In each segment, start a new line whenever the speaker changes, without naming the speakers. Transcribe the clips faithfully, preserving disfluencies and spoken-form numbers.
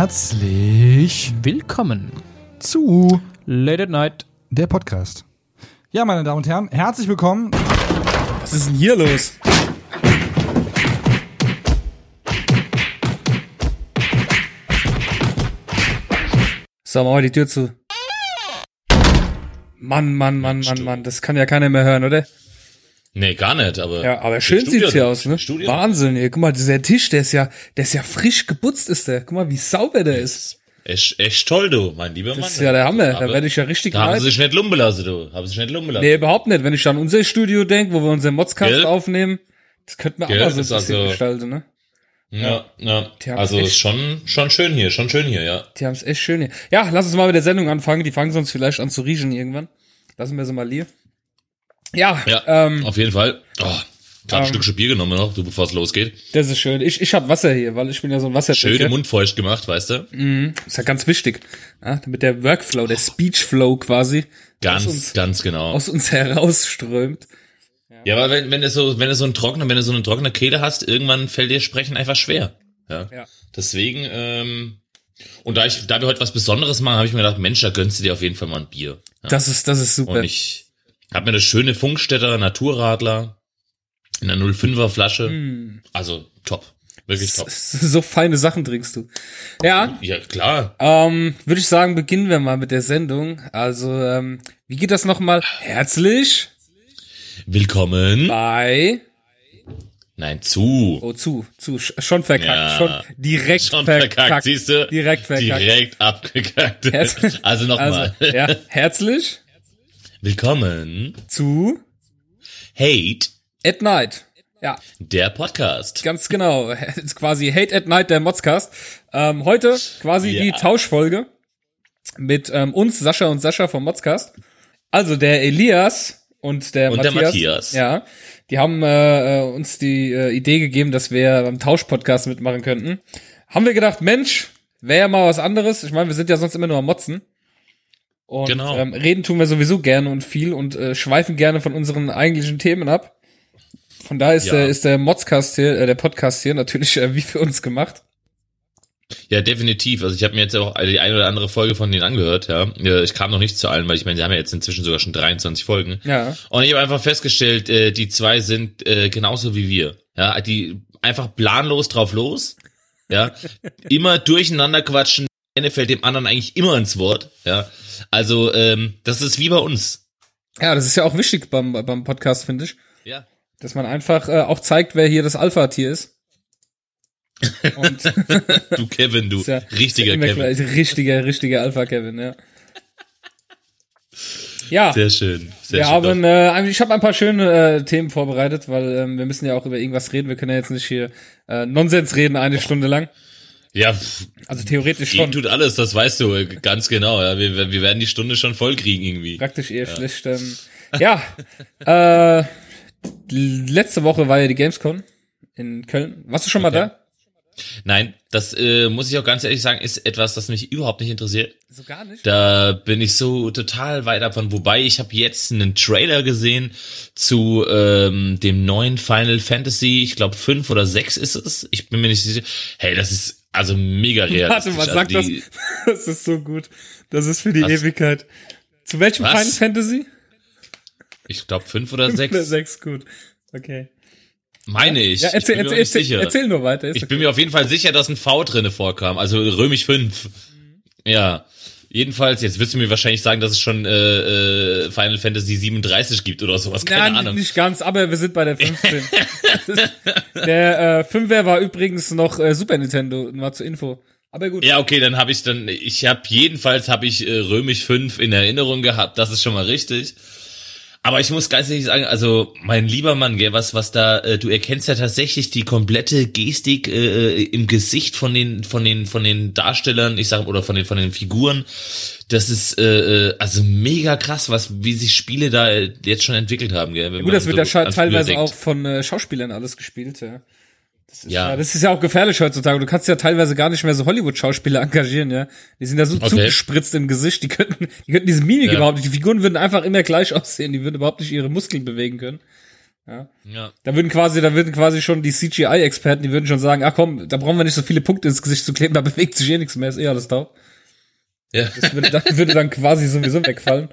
Herzlich
willkommen
zu
Late at Night,
der Podcast. Ja, meine Damen und Herren, herzlich willkommen.
Was ist denn hier los? So, machen wir die Tür zu. Mann, Mann, Mann, Mann, Mann, das kann ja keiner mehr hören, oder?
Nee, gar nicht, aber.
Ja, aber schön
Studio,
sieht's hier aus, ne?
Studio.
Wahnsinn, ey. Guck mal, dieser Tisch, der ist ja, der ist ja frisch geputzt, ist der. Guck mal, wie sauber der ist.
Echt, echt toll, du, mein lieber Mann.
Das ist ja der Hammer. Da werde ich ja richtig
Da haben
leid.
sie sich nicht lumpen lassen, du. Haben sie sich nicht lumpen lassen.
Nee, überhaupt nicht. Wenn ich an unser Studio denke, wo wir unseren Modscast
Gell?
aufnehmen, das könnte man
Gell?
auch mal so ein
Ist
bisschen
also-
gestalten, ne?
Ja, ja.
Die haben's
Also
echt-
ist schon, schon schön hier, schon schön hier, ja.
Die haben's echt schön hier. Ja, lass uns mal mit der Sendung anfangen. Die fangen sonst vielleicht an zu riechen irgendwann. Lassen wir sie mal hier. Ja,
Ja,
ähm,
auf jeden Fall. Oh, gerade ein
ähm,
Stückchen Bier genommen noch, du, bevor es losgeht.
das ist schön. Ich, ich hab Wasser hier, weil ich bin ja so ein Wassertrinker.
Schön den Mund feucht gemacht, weißt du?
Mhm. Ist ja ganz wichtig. Ja, damit der Workflow, der Speechflow quasi
Ganz,
aus uns,
ganz genau.
aus uns herausströmt.
Ja, aber wenn, wenn du so, wenn du so einen trockenen, wenn du so eine trockene Kehle hast, irgendwann fällt dir Sprechen einfach schwer. Ja.
Ja.
Deswegen, ähm, und da ich, da wir heute was Besonderes machen, habe ich mir gedacht, Mensch, da gönnst du dir auf jeden Fall mal ein Bier. Ja.
Das ist, das ist super.
Und ich habe mir eine schöne Funkstätter Naturradler in einer null Komma fünfer Flasche.
Hm.
Also top. Wirklich top.
So feine Sachen trinkst du. Ja,
Ja, klar.
ähm, würde ich sagen, beginnen wir mal mit der Sendung. Also, ähm, wie geht das nochmal? Herzlich
Willkommen.
bei...
Nein, zu.
Oh, zu, zu, sch- schon verkackt,
Ja.
schon direkt
Schon
verkackt.
verkackt, siehst du?
Direkt verkackt.
Direkt abgekackt.
Herz-
Also nochmal.
Also, ja, herzlich
Willkommen.
zu
Hate,
At Night. Ja,
der Podcast.
ganz genau. Ist quasi Hate at Night, der Modscast. Ähm, heute quasi
Ja.
die Tauschfolge mit ähm, uns, Sascha und Sascha vom Modscast. Also der Elias und der
Und der
Matthias.
Matthias.
Ja, die haben äh, äh, uns die äh, Idee gegeben, dass wir beim Tauschpodcast mitmachen könnten. Haben wir gedacht, Mensch, wäre ja mal was anderes. Ich meine, wir sind ja sonst immer nur am Motzen. Und
Genau.
ähm, reden tun wir sowieso gerne und viel und äh, schweifen gerne von unseren eigentlichen Themen ab. Von daher ist
Ja.
der ist der Modscast hier, äh, der Podcast hier natürlich äh, wie für uns gemacht.
Ja, definitiv. Also ich habe mir jetzt auch die eine oder andere Folge von denen angehört, ja. Ja, ich kam noch nicht zu allen, weil ich meine, die haben ja jetzt inzwischen sogar schon dreiundzwanzig Folgen.
Ja.
Und ich habe einfach festgestellt, äh, die zwei sind äh, genauso wie wir. Ja, die einfach planlos drauf los. Ja, immer durcheinander quatschen. Der eine fällt dem anderen eigentlich immer ins Wort. Ja, also ähm, das ist wie bei uns.
Ja, das ist ja auch wichtig beim beim Podcast, finde ich,
Ja.
dass man einfach äh, auch zeigt, wer hier das Alpha-Tier ist. Und
Du Kevin, du
ist ja,
richtiger
ist ja immer
Kevin.
klar, richtiger, richtiger Alpha-Kevin, ja. Ja.
Sehr schön. Sehr
Wir
schön.
haben, äh, ich habe ein paar schöne äh, Themen vorbereitet, weil ähm, wir müssen ja auch über irgendwas reden. Wir können ja jetzt nicht hier äh, Nonsens reden eine Stunde lang.
Ja, pff,
Also theoretisch
gehen
schon.
tut alles, das weißt du äh, ganz genau. Ja, wir, wir werden die Stunde schon voll kriegen irgendwie.
Praktisch eher schlecht. Ähm, ja, äh, letzte Woche war ja die Gamescom in Köln. Warst du schon mal
Okay.
da?
Nein, das äh, muss ich auch ganz ehrlich sagen, ist etwas, das mich überhaupt nicht interessiert.
So gar nicht?
Da bin ich so total weit davon. Wobei ich habe jetzt einen Trailer gesehen zu ähm, dem neuen Final Fantasy, ich glaube fünf oder sechs ist es. Ich bin mir nicht sicher. Hey, das ist also mega realistisch.
Warte mal, sag
also die,
das. Das ist so gut. Das ist für die
Was?
Ewigkeit. Zu welchem
Was?
Final Fantasy?
Ich glaube fünf oder
Oder
sechs.
sechs, gut. Okay.
Meine ich.
Ja, erzähl,
ich bin mir
erzähl,
auch nicht
erzähl,
sicher.
erzähl nur weiter. Ist
Ich
okay.
bin mir auf jeden Fall sicher, dass ein V drinne vorkam, also römisch fünf. Ja, jedenfalls, jetzt wirst du mir wahrscheinlich sagen, dass es schon äh, äh, Final Fantasy siebenunddreißig gibt oder sowas, keine
Nein,
Ahnung.
nicht ganz, aber wir sind bei der fünfzehn. Der äh, Fünfer war übrigens noch äh, Super Nintendo, mal zur Info. Aber gut.
Ja, okay, dann habe ich dann, ich habe jedenfalls habe ich äh, römisch fünf in Erinnerung gehabt, das ist schon mal richtig. Aber ich muss ganz ehrlich sagen, also mein lieber Mann, gell, was was da, äh, du erkennst ja tatsächlich die komplette Gestik äh, im Gesicht von den von den von den Darstellern, ich sag oder von den von den Figuren. Das ist äh, äh, also mega krass, was wie sich Spiele da äh, jetzt schon entwickelt haben, gell. Wenn
Gut,
man
das wird
so
ja scha-
an früher
teilweise
denkt.
auch von äh, Schauspielern alles gespielt, ja. Das ist ja.
Ja.
Das ist ja auch gefährlich heutzutage. Du kannst ja teilweise gar nicht mehr so Hollywood-Schauspieler engagieren, ja. Die sind ja so
Okay.
zugespritzt im Gesicht, die könnten, die könnten diese Mimik
Ja.
überhaupt nicht, die Figuren würden einfach immer gleich aussehen, die würden überhaupt nicht ihre Muskeln bewegen können. Ja.
Ja.
Da würden quasi, da würden quasi schon die C G I-Experten, die würden schon sagen, ach komm, da brauchen wir nicht so viele Punkte ins Gesicht zu kleben, da bewegt sich eh nichts mehr, ist eh alles taub.
Ja.
Das würde dann, würde dann quasi sowieso wegfallen.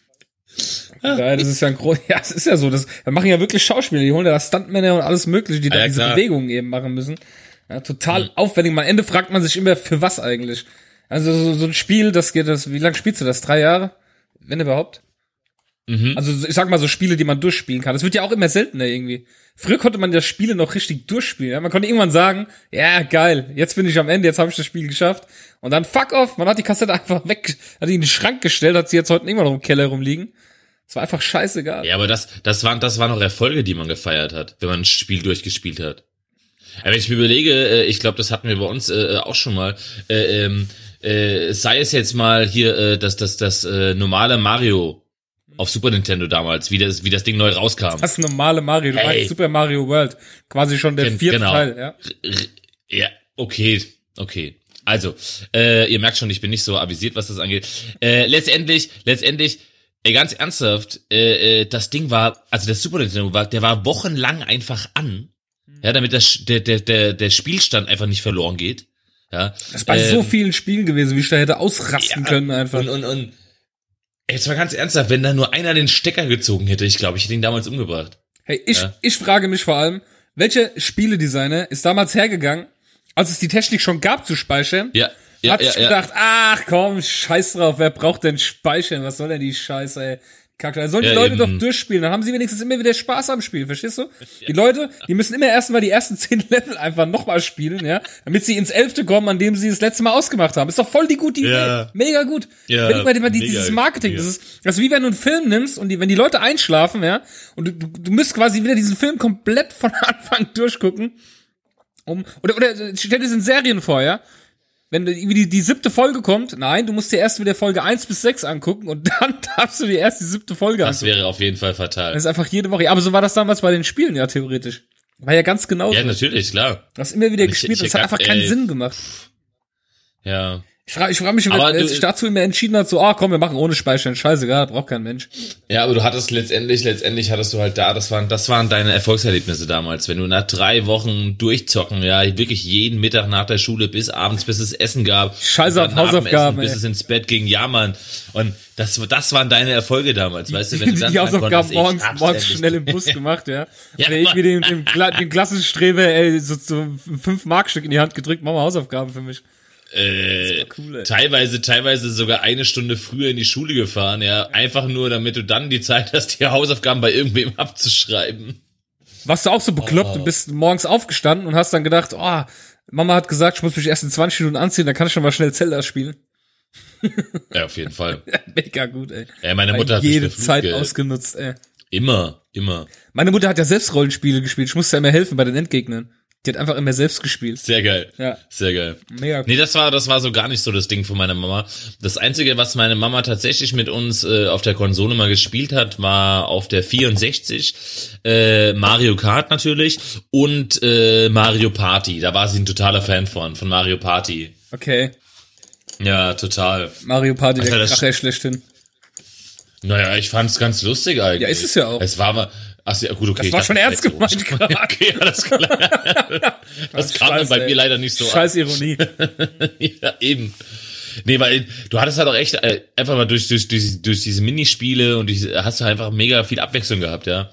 Ja, das ist ja ein groß, ja, es ist ja so, das, wir machen ja wirklich Schauspieler, die holen ja Stuntmänner und alles mögliche, die
Ah,
da
ja,
diese
klar.
Bewegungen eben machen müssen. Ja, total
Mhm.
aufwendig. Am Ende fragt man sich immer, für was eigentlich? Also so, so ein Spiel, das geht, das, wie lange spielst du das? Drei Jahre? Wenn überhaupt?
Mhm.
Also ich sag mal so Spiele, die man durchspielen kann. Das wird ja auch immer seltener irgendwie. Früher konnte man ja Spiele noch richtig durchspielen. Ja? Man konnte irgendwann sagen, ja geil, jetzt bin ich am Ende, jetzt habe ich das Spiel geschafft. Und dann fuck off, man hat die Kassette einfach weg, hat die in den Schrank gestellt, hat sie jetzt heute immer noch im Keller rumliegen. Es war einfach scheißegal.
Ja, aber das, das waren, das waren noch Erfolge, die man gefeiert hat, wenn man ein Spiel durchgespielt hat. Aber wenn ich mir überlege, äh, ich glaube, das hatten wir bei uns äh, auch schon mal, äh, ähm, äh, sei es jetzt mal hier äh, das, das, das äh, normale Mario auf Super Nintendo damals, wie das, wie das Ding neu rauskam.
Das normale Mario, du
Hey.
meinst Super Mario World. Quasi schon der
Gen-
vierte
genau.
Teil, ja.
R- Ja, okay, okay. Also, äh, ihr merkt schon, ich bin nicht so avisiert, was das angeht. Äh, letztendlich, letztendlich, ey, ganz ernsthaft, äh, äh, das Ding war, also der Super Nintendo war, der war wochenlang einfach an, ja, damit das, der, der, der, der Spielstand einfach nicht verloren geht. Ja.
Das ist bei
Ähm,
so vielen Spielen gewesen, wie ich da hätte ausrasten
ja,
können einfach.
Und, und, und, jetzt mal ganz ernsthaft, wenn da nur einer den Stecker gezogen hätte, ich glaube, ich hätte ihn damals umgebracht.
Hey, ich,
Ja.
ich frage mich vor allem, welcher Spieledesigner ist damals hergegangen, als es die Technik schon gab zu speichern,
Ja, ja,
hat
ja,
sich
ja.
gedacht, ach komm, scheiß drauf, wer braucht denn Speichern, was soll denn die Scheiße, ey. Kacke. Da sollen die
Ja,
Leute
eben.
doch durchspielen, dann haben sie wenigstens immer wieder Spaß am Spiel, verstehst du? Die Leute, die müssen immer erstmal die ersten zehn Level einfach nochmal spielen, ja, damit sie ins elfte kommen, an dem sie das letzte Mal ausgemacht haben. Ist doch voll die gute Idee.
Ja.
Mega gut.
Ja,
Überleg mal, die- die-
mega,
dieses Marketing,
mega.
das ist, das ist wie wenn du einen Film nimmst und die, wenn die Leute einschlafen, ja, und du, du, du müsst quasi wieder diesen Film komplett von Anfang durchgucken, um, oder, oder, stell dir das in Serien vor, ja. Wenn irgendwie die, die siebte Folge kommt, nein, du musst dir erst wieder Folge eins bis sechs angucken und dann darfst du dir erst die siebte Folge
Das
angucken.
wäre auf jeden Fall fatal.
Das ist einfach jede Woche. Aber so war das damals bei den Spielen, ja, theoretisch. War ja ganz genau
Ja,
so.
natürlich, klar.
Du hast immer wieder
Ich-
gespielt
ich-
und es hat
ich-
einfach keinen
ey.
Sinn gemacht.
Ja.
Ich frage ich frag mich,
Aber
wer
du-
sich dazu immer entschieden hat, so, ah, komm, wir machen ohne Speichern, scheißegal, braucht kein Mensch.
Ja, aber du hattest letztendlich, letztendlich hattest du halt da, das waren, das waren deine Erfolgserlebnisse damals, wenn du nach drei Wochen durchzocken, ja, wirklich jeden Mittag nach der Schule bis abends, bis es Essen gab.
Scheiße auf
Und dann
Hausaufgaben,
Abendessen, bis
ey.
es ins Bett ging, ja, Mann. Und das, das waren deine Erfolge damals, weißt du, wenn du
Die,
dann
die
sagen
Hausaufgaben
konntest, ich
morgens,
schaff's
morgens
endlich.
schnell im Bus gemacht, ja.
Ja,
Oder irgendwie den, den, Kla- den Klassenstreber, ey, so, so fünf Markstück in die Hand gedrückt, mach mal Hausaufgaben für mich.
Äh,
Cool, ey.
teilweise, teilweise sogar eine Stunde früher in die Schule gefahren, ja, einfach nur, damit du dann die Zeit hast, die Hausaufgaben bei irgendwem abzuschreiben.
Warst du auch so bekloppt
Oh.
und bist morgens aufgestanden und hast dann gedacht, oh, Mama hat gesagt, ich muss mich erst in zwanzig Minuten anziehen, dann kann ich schon mal schnell Zelda spielen.
Ja, auf jeden Fall.
Mega gut, ey.
Ja, meine Mutter hat mich
jede
verflucht,
Zeit
gell.
ausgenutzt, ey.
Immer, immer.
Meine Mutter hat ja selbst Rollenspiele gespielt. Ich musste ja immer helfen bei den Endgegnern. Die hat einfach immer selbst gespielt.
Sehr geil.
Ja.
Sehr geil.
Mega
Nee, das war, das war so gar nicht so das Ding von meiner Mama. Das Einzige, was meine Mama tatsächlich mit uns äh, auf der Konsole mal gespielt hat, war auf der vierundsechzig äh, Mario Kart natürlich und äh, Mario Party. Da war sie ein totaler Fan von, von Mario Party.
Okay.
Ja, total.
Mario Party,
Alter,
der
das-
Kracher schlechthin.
Naja, ich fand's ganz lustig eigentlich.
Ja, ist es ja auch.
Es war mal, ach ja, gut, okay.
Das
ich
war
dachte,
schon ernst
jetzt so.
gemeint gerade.
Okay, alles klar. Das kam dann
Scheiße,
bei
ey.
mir leider nicht so an.
Scheiß Ironie.
Ja, eben. Nee, weil du hattest halt auch echt äh, einfach mal durch, durch, durch, durch diese Minispiele und diese, hast du einfach mega viel Abwechslung gehabt, ja.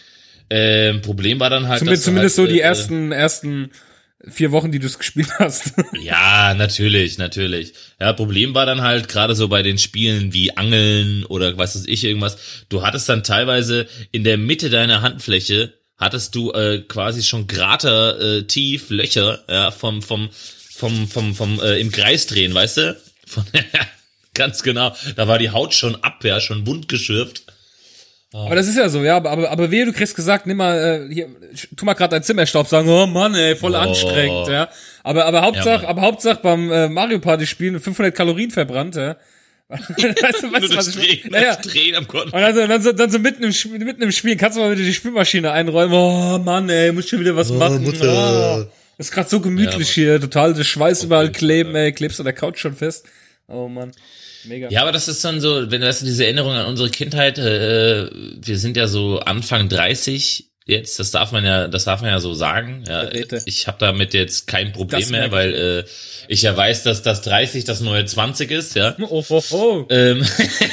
Ähm, Problem war dann halt,
Zumindest,
dass du
zumindest
halt,
so die
äh,
ersten, ersten vier Wochen, die du es gespielt hast.
Ja, natürlich, natürlich. Ja, Problem war dann halt gerade so bei den Spielen wie Angeln oder was weiß ich irgendwas. Du hattest dann teilweise in der Mitte deiner Handfläche hattest du äh, quasi schon Krater äh, tief Löcher, ja, vom vom vom vom vom äh, im Kreis drehen, weißt du? Von, ganz genau. Da war die Haut schon ab, ja, schon wund geschürft.
Aber das ist ja so, ja, aber, aber, aber wehe, du kriegst gesagt, nimm mal, äh, hier, tu mal gerade dein Zimmerstaub sagen, oh Mann, ey, voll
Oh.
anstrengend, ja. Aber, aber Hauptsache,
Mann.
aber Hauptsache beim äh, Mario Party spielen fünfhundert Kalorien verbrannt, ja. weißt du, weißt
Nur
du, was
das
ich
Drehen,
meine? Ja, ja.
das Drehen am Konto.
Und dann so, dann so, dann so mitten im, Spiel, mitten im Spiel kannst du mal wieder die Spülmaschine einräumen. Oh Mann, ey, muss schon wieder was machen.
Mutter.
Oh, das ist gerade so gemütlich
Ja,
hier, total das Schweiß überall
jeden
kleben,
Fall.
ey, klebst an der Couch schon fest. Oh Mann, mega.
Ja, aber das ist dann so, wenn du hast diese Erinnerung an unsere Kindheit, äh, wir sind ja so Anfang dreißig, jetzt, das darf man ja, das darf man ja so sagen. Ja,
Geräte.
ich habe damit jetzt kein Problem
Das
mehr,
merke
weil äh, ich ja weiß, dass das dreißig das neue zwanzig ist, ja.
Oh, oh, oh.
Ähm,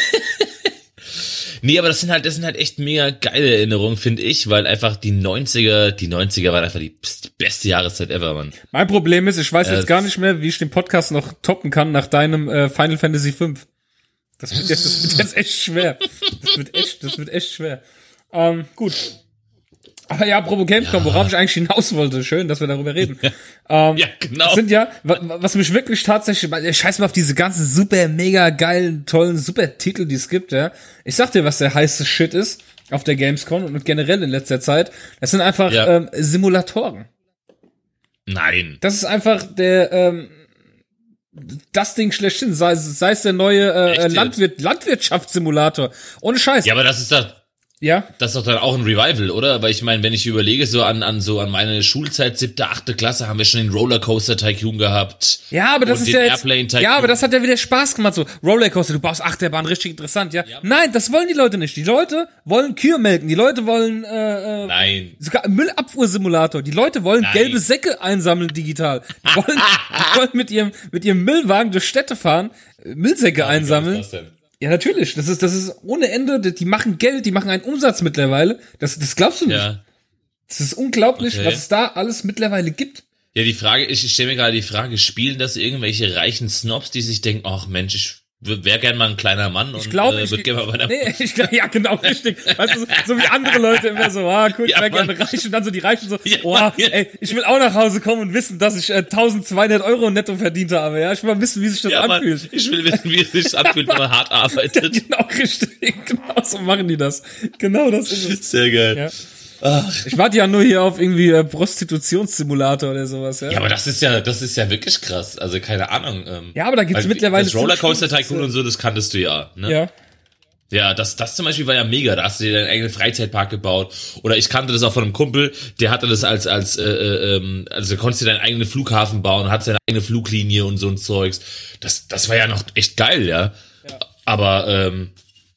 nee, aber das sind halt, das sind halt echt mega geile Erinnerungen, finde ich, weil einfach die neunziger, die neunziger waren einfach die beste Jahreszeit ever, Mann.
Mein Problem ist, ich weiß
Äh,
jetzt gar nicht mehr, wie ich den Podcast noch toppen kann nach deinem äh, Final Fantasy fünf. Das wird jetzt, das wird jetzt echt schwer. Das wird echt, das wird echt schwer. Ähm, gut. Aber ja, apropos Gamescom, ja. worauf ich eigentlich hinaus wollte. Schön, dass wir darüber reden. ähm,
Ja, genau.
Das sind ja, was mich wirklich tatsächlich, ich scheiß mal auf diese ganzen super, mega geilen, tollen, super Titel, die es gibt, ja. Ich sag dir, was der heiße Shit ist auf der Gamescom und generell in letzter Zeit. Das sind einfach
Ja.
ähm, Simulatoren.
Nein.
Das ist einfach der, ähm, das Ding schlechthin, sei, sei es der neue äh,
Echt jetzt?
Landwirt, Landwirtschaftssimulator. Ohne Scheiß.
Ja, aber das ist doch,
Ja?
das ist doch dann auch ein Revival, oder? Weil ich meine, wenn ich überlege, so an, an so an meine Schulzeit, siebte, achte Klasse, haben wir schon den Rollercoaster Tycoon gehabt.
Ja, aber das
Und
ist
den
ja jetzt,
Airplane Tycoon.
ja, aber das hat ja wieder Spaß gemacht, so Rollercoaster, du baust Achterbahn, richtig interessant, ja?
Ja.
Nein, das wollen die Leute nicht. Die Leute wollen Kühe melken, die Leute wollen, äh, äh
Nein.
sogar Müllabfuhrsimulator. Die Leute wollen
Nein.
gelbe Säcke einsammeln digital. Die wollen, die wollen mit ihrem, mit ihrem Müllwagen durch Städte fahren, äh, Müllsäcke einsammeln.
Was ist das denn?
Ja, natürlich. Das ist, das ist ohne Ende. Die machen Geld, die machen einen Umsatz mittlerweile. Das, das glaubst du nicht.
Ja.
Das ist unglaublich,
Okay.
was es da alles mittlerweile gibt.
Ja, die Frage, ich stelle mir gerade die Frage, spielen das irgendwelche reichen Snobs, die sich denken, ach Mensch, ich wäre gern mal ein kleiner Mann und
Ich glaube,
äh,
ich,
würd gerne mal bei der
nee, ich glaub, ja, genau, richtig. Weißt du, so, so wie andere Leute immer so, ah, cool, ich
Ja,
wäre
Mann.
gerne reich und dann so die Reichen so,
Ja,
oh,
Mann.
ey, ich will auch nach Hause kommen und wissen, dass ich äh, eintausendzweihundert Euro netto verdient habe, ja. Ich will mal wissen, wie sich das
Ja, Mann,
anfühlt.
ich will wissen, wie es sich anfühlt, wenn man hart arbeitet.
Genau, richtig. Genau so machen die das. Genau das ist es.
Sehr geil.
Ja.
Ach.
Ich warte ja nur hier auf irgendwie äh, Prostitutionssimulator oder sowas, ja.
Ja, aber das ist ja, das ist ja wirklich krass. Also keine Ahnung. Ähm,
Ja, aber da gibt's
weil
mittlerweile
das Rollercoaster
ziemlich-
Tycoon und so, das kanntest du ja. Ne?
Ja.
Ja, das, das zum Beispiel war ja mega. Da hast du dir deinen eigenen Freizeitpark gebaut. Oder ich kannte das auch von einem Kumpel, der hatte das als, als, äh, äh, ähm, also du konntest dir deinen eigenen Flughafen bauen, hat seine eigene Fluglinie und so ein Zeugs. Das, das war ja noch echt geil, ja.
Ja.
Aber, ähm,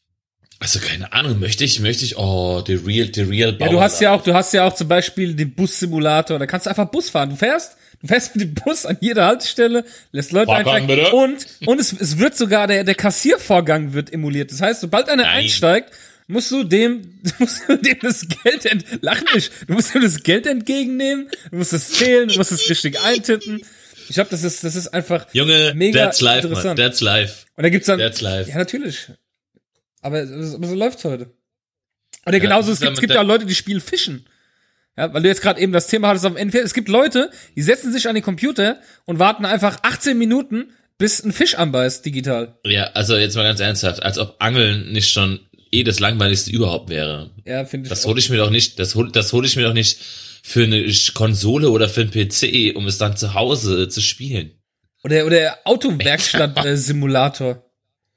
also keine Ahnung, möchte ich, möchte ich, oh, the real, the real
Ja, du hast ja auch, du hast ja auch zum Beispiel den Bus-Simulator, da kannst du einfach Bus fahren. Du fährst, du fährst mit dem Bus an jeder Haltestelle, lässt Leute
Fahrkarten
einsteigen
bitte.
und, und es, es wird sogar, der, der Kassiervorgang wird emuliert. Das heißt, sobald einer
Nein.
einsteigt, musst du dem, musst du dem das Geld ent, lach nicht, du musst ihm das Geld entgegennehmen, du musst es zählen, du musst es richtig eintippen. Ich glaube, das ist, das ist einfach
Junge,
mega
that's life, man,
interessant.
that's life.
Und da gibt's dann,
That's life.
ja, natürlich. Aber, aber so läuft's heute. Oder genauso,
das
es
ist
gibt,
dann
es gibt
mit
ja auch Leute, die spielen Fischen. Ja, weil du jetzt gerade eben das Thema hattest auf dem N F L. Es gibt Leute, die setzen sich an den Computer und warten einfach achtzehn Minuten, bis ein Fisch anbeißt, digital.
Ja, also jetzt mal ganz ernsthaft, als ob Angeln nicht schon eh das langweiligste überhaupt wäre.
Ja, finde ich.
Das
auch.
hole ich mir doch nicht, das hol, das hole ich mir doch nicht für eine Konsole oder für einen P C, um es dann zu Hause zu spielen.
Oder, oder Autowerkstatt-Simulator.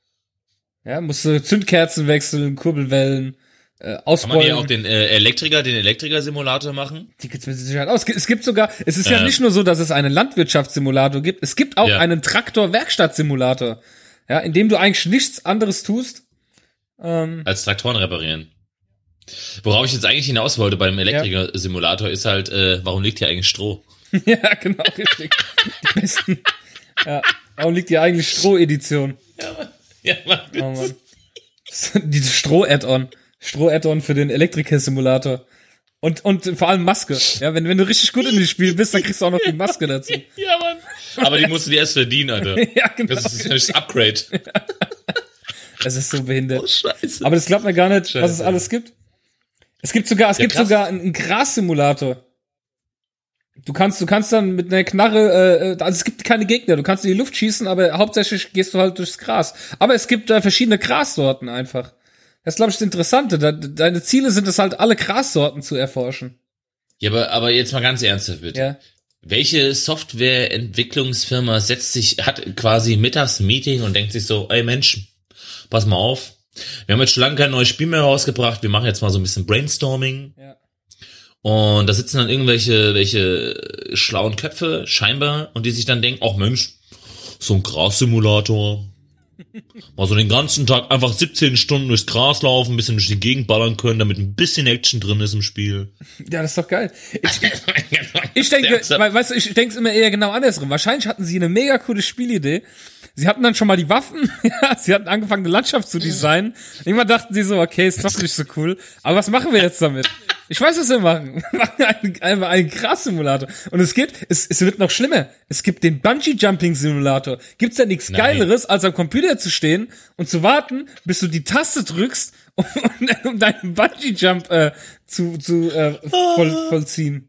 Ja, musst du Zündkerzen wechseln, Kurbelwellen, äh,
Kann man
ausrollen.
hier auch den äh, Elektriker, den Elektriker-Simulator machen?
Die gibt's mit Sicherheit aus. Es gibt- Es gibt sogar, es ist ja
Ähm.
nicht nur so, dass es einen Landwirtschaftssimulator gibt, es gibt auch
Ja.
einen Traktor-Werkstatt-Simulator. Ja, in dem du eigentlich nichts anderes tust. Ähm,
Als Traktoren reparieren. Worauf ich jetzt eigentlich hinaus wollte bei dem Elektriker-Simulator ist halt, äh, warum liegt hier eigentlich Stroh?
ja, genau, richtig. Die besten. Ja, warum liegt die eigentlich Stroh-Edition?
Ja, Mann.
Oh Mann. Diese Stroh-Add-on. Stroh-Add-on für den Elektriker-Simulator. Und, und vor allem Maske. Ja, wenn, wenn du richtig gut in dem Spiel bist, dann kriegst du auch noch die Maske dazu.
Ja, Mann. Aber die musst du dir erst verdienen, Alter.
Ja, genau.
Das ist das Upgrade.
Das ist so behindert.
Oh, scheiße.
Aber das glaubt mir gar nicht, was es
Scheiße.
alles gibt. Es gibt sogar, es
Ja,
gibt
krass.
sogar einen, einen Gras-Simulator. Du kannst, du kannst dann mit einer Knarre, äh, also es gibt keine Gegner, du kannst in die Luft schießen, aber hauptsächlich gehst du halt durchs Gras. Aber es gibt da verschiedene Grassorten einfach. Das ist, glaube ich, das Interessante. Da, deine Ziele sind es halt, alle Grassorten zu erforschen.
Ja, aber, aber jetzt mal ganz ernsthaft, bitte.
Ja.
Welche Softwareentwicklungsfirma setzt sich, hat quasi mittags ein Meeting und denkt sich so, ey Mensch, pass mal auf. Wir haben jetzt schon lange kein neues Spiel mehr rausgebracht. Wir machen jetzt mal so ein bisschen Brainstorming.
Ja.
Und da sitzen dann irgendwelche welche schlauen Köpfe, scheinbar, und die sich dann denken, ach Mensch, so ein Gras-Simulator, Mal so den ganzen Tag einfach siebzehn Stunden durchs Gras laufen, ein bisschen durch die Gegend ballern können, damit ein bisschen Action drin ist im Spiel.
Ja, das ist doch geil. Ich, ich denke, weißt du, ich denke es immer eher genau andersrum. Wahrscheinlich hatten sie eine mega coole Spielidee. Sie hatten dann schon mal die Waffen, ja, sie hatten angefangen, eine Landschaft zu designen. Irgendwann dachten sie so, okay, ist doch nicht so cool. Aber was machen wir jetzt damit? Ich weiß, was wir machen. Wir machen einen, einfach einen Gras-Simulator. Und es geht, es, es wird noch schlimmer. Es gibt den Bungee-Jumping-Simulator. Gibt's ja nichts Geileres, als am Computer zu stehen und zu warten, bis du die Taste drückst, um, um deinen Bungee-Jump äh, zu, zu äh, voll, vollziehen.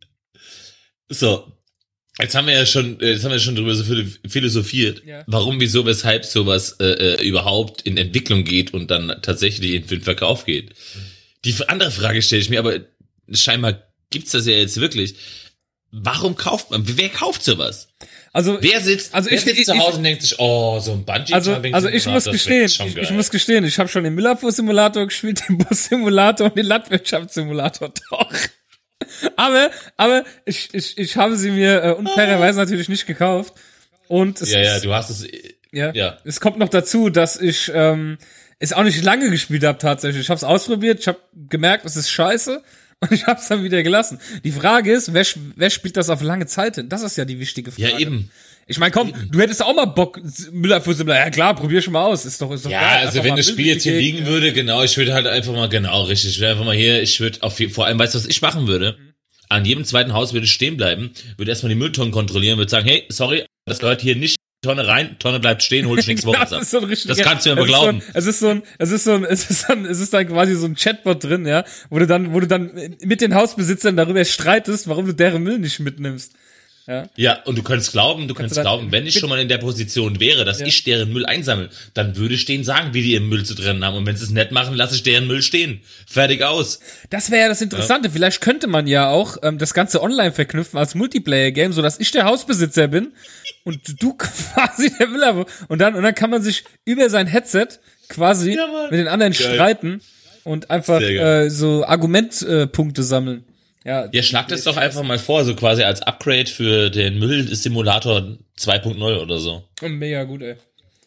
So. Jetzt haben wir ja schon, jetzt haben wir schon drüber so philosophiert, ja. Warum, wieso, weshalb sowas äh, überhaupt in Entwicklung geht und dann tatsächlich in den Verkauf geht. Die andere Frage stelle ich mir, aber scheinbar gibt's das ja jetzt wirklich. Warum kauft man? Wer kauft sowas?
Also
wer sitzt,
also
wer
ich,
sitzt
ich,
zu Hause
ich,
und denkt sich, oh, so ein Bungee
also, also ich muss gestehen, ich, ich muss gestehen, ich habe schon den Müllabfuhr-Simulator gespielt, den Bus-Simulator und den Landwirtschaftssimulator. Doch. Aber, aber ich, ich, ich habe sie mir äh, unfairerweise natürlich nicht gekauft. Und es
ja, ja,
ist,
du hast es.
Ja,
ja.
Es kommt noch dazu, dass ich ähm, es auch nicht lange gespielt habe tatsächlich. Ich habe es ausprobiert, ich habe gemerkt, es ist scheiße und ich habe es dann wieder gelassen. Die Frage ist, wer, wer spielt das auf lange Zeit hin? Das ist ja die wichtige Frage.
Ja, eben.
Ich meine, komm, du hättest auch mal Bock, Müllabfuhr Simulator. Ja klar, probier schon mal aus. Ist doch, ist doch
ja,
geil.
also
einfach
wenn das Spiel jetzt hier liegen ja. würde, genau, ich würde halt einfach mal, genau, richtig, ich würde einfach mal hier, ich würde auf vor allem, weißt du, was ich machen würde? Mhm. An jedem zweiten Haus würde ich stehen bleiben, würde erstmal die Mülltonnen kontrollieren, würde sagen, hey, sorry, das gehört hier nicht, Tonne rein, Tonne bleibt stehen, hol ich nächste Woche was ab. Das, so das kannst du mir aber glauben.
Es ist so ein, es ist so ein, es ist so ein, es ist dann quasi so ein Chatbot drin, ja, wo du dann, wo du dann mit den Hausbesitzern darüber streitest, warum du deren Müll nicht mitnimmst. Ja.
Ja, und du könntest glauben, du kannst glauben, wenn ich schon mal in der Position wäre, dass ja. ich deren Müll einsammle, dann würde ich denen sagen, wie die ihren Müll zu trennen haben. Und wenn sie es nicht machen, lasse ich deren Müll stehen. Fertig aus.
Das wäre ja das Interessante. Ja. Vielleicht könnte man ja auch ähm, das Ganze online verknüpfen als Multiplayer-Game, so dass ich der Hausbesitzer bin und du quasi der Müll. Und dann, und dann kann man sich über sein Headset quasi ja, mit den anderen Geil. streiten und einfach äh, so Argumentpunkte äh, sammeln. Ja,
ja, schlag das doch einfach mal vor, so quasi als Upgrade für den Müllsimulator zwei Punkt null oder so.
Mega gut, ey.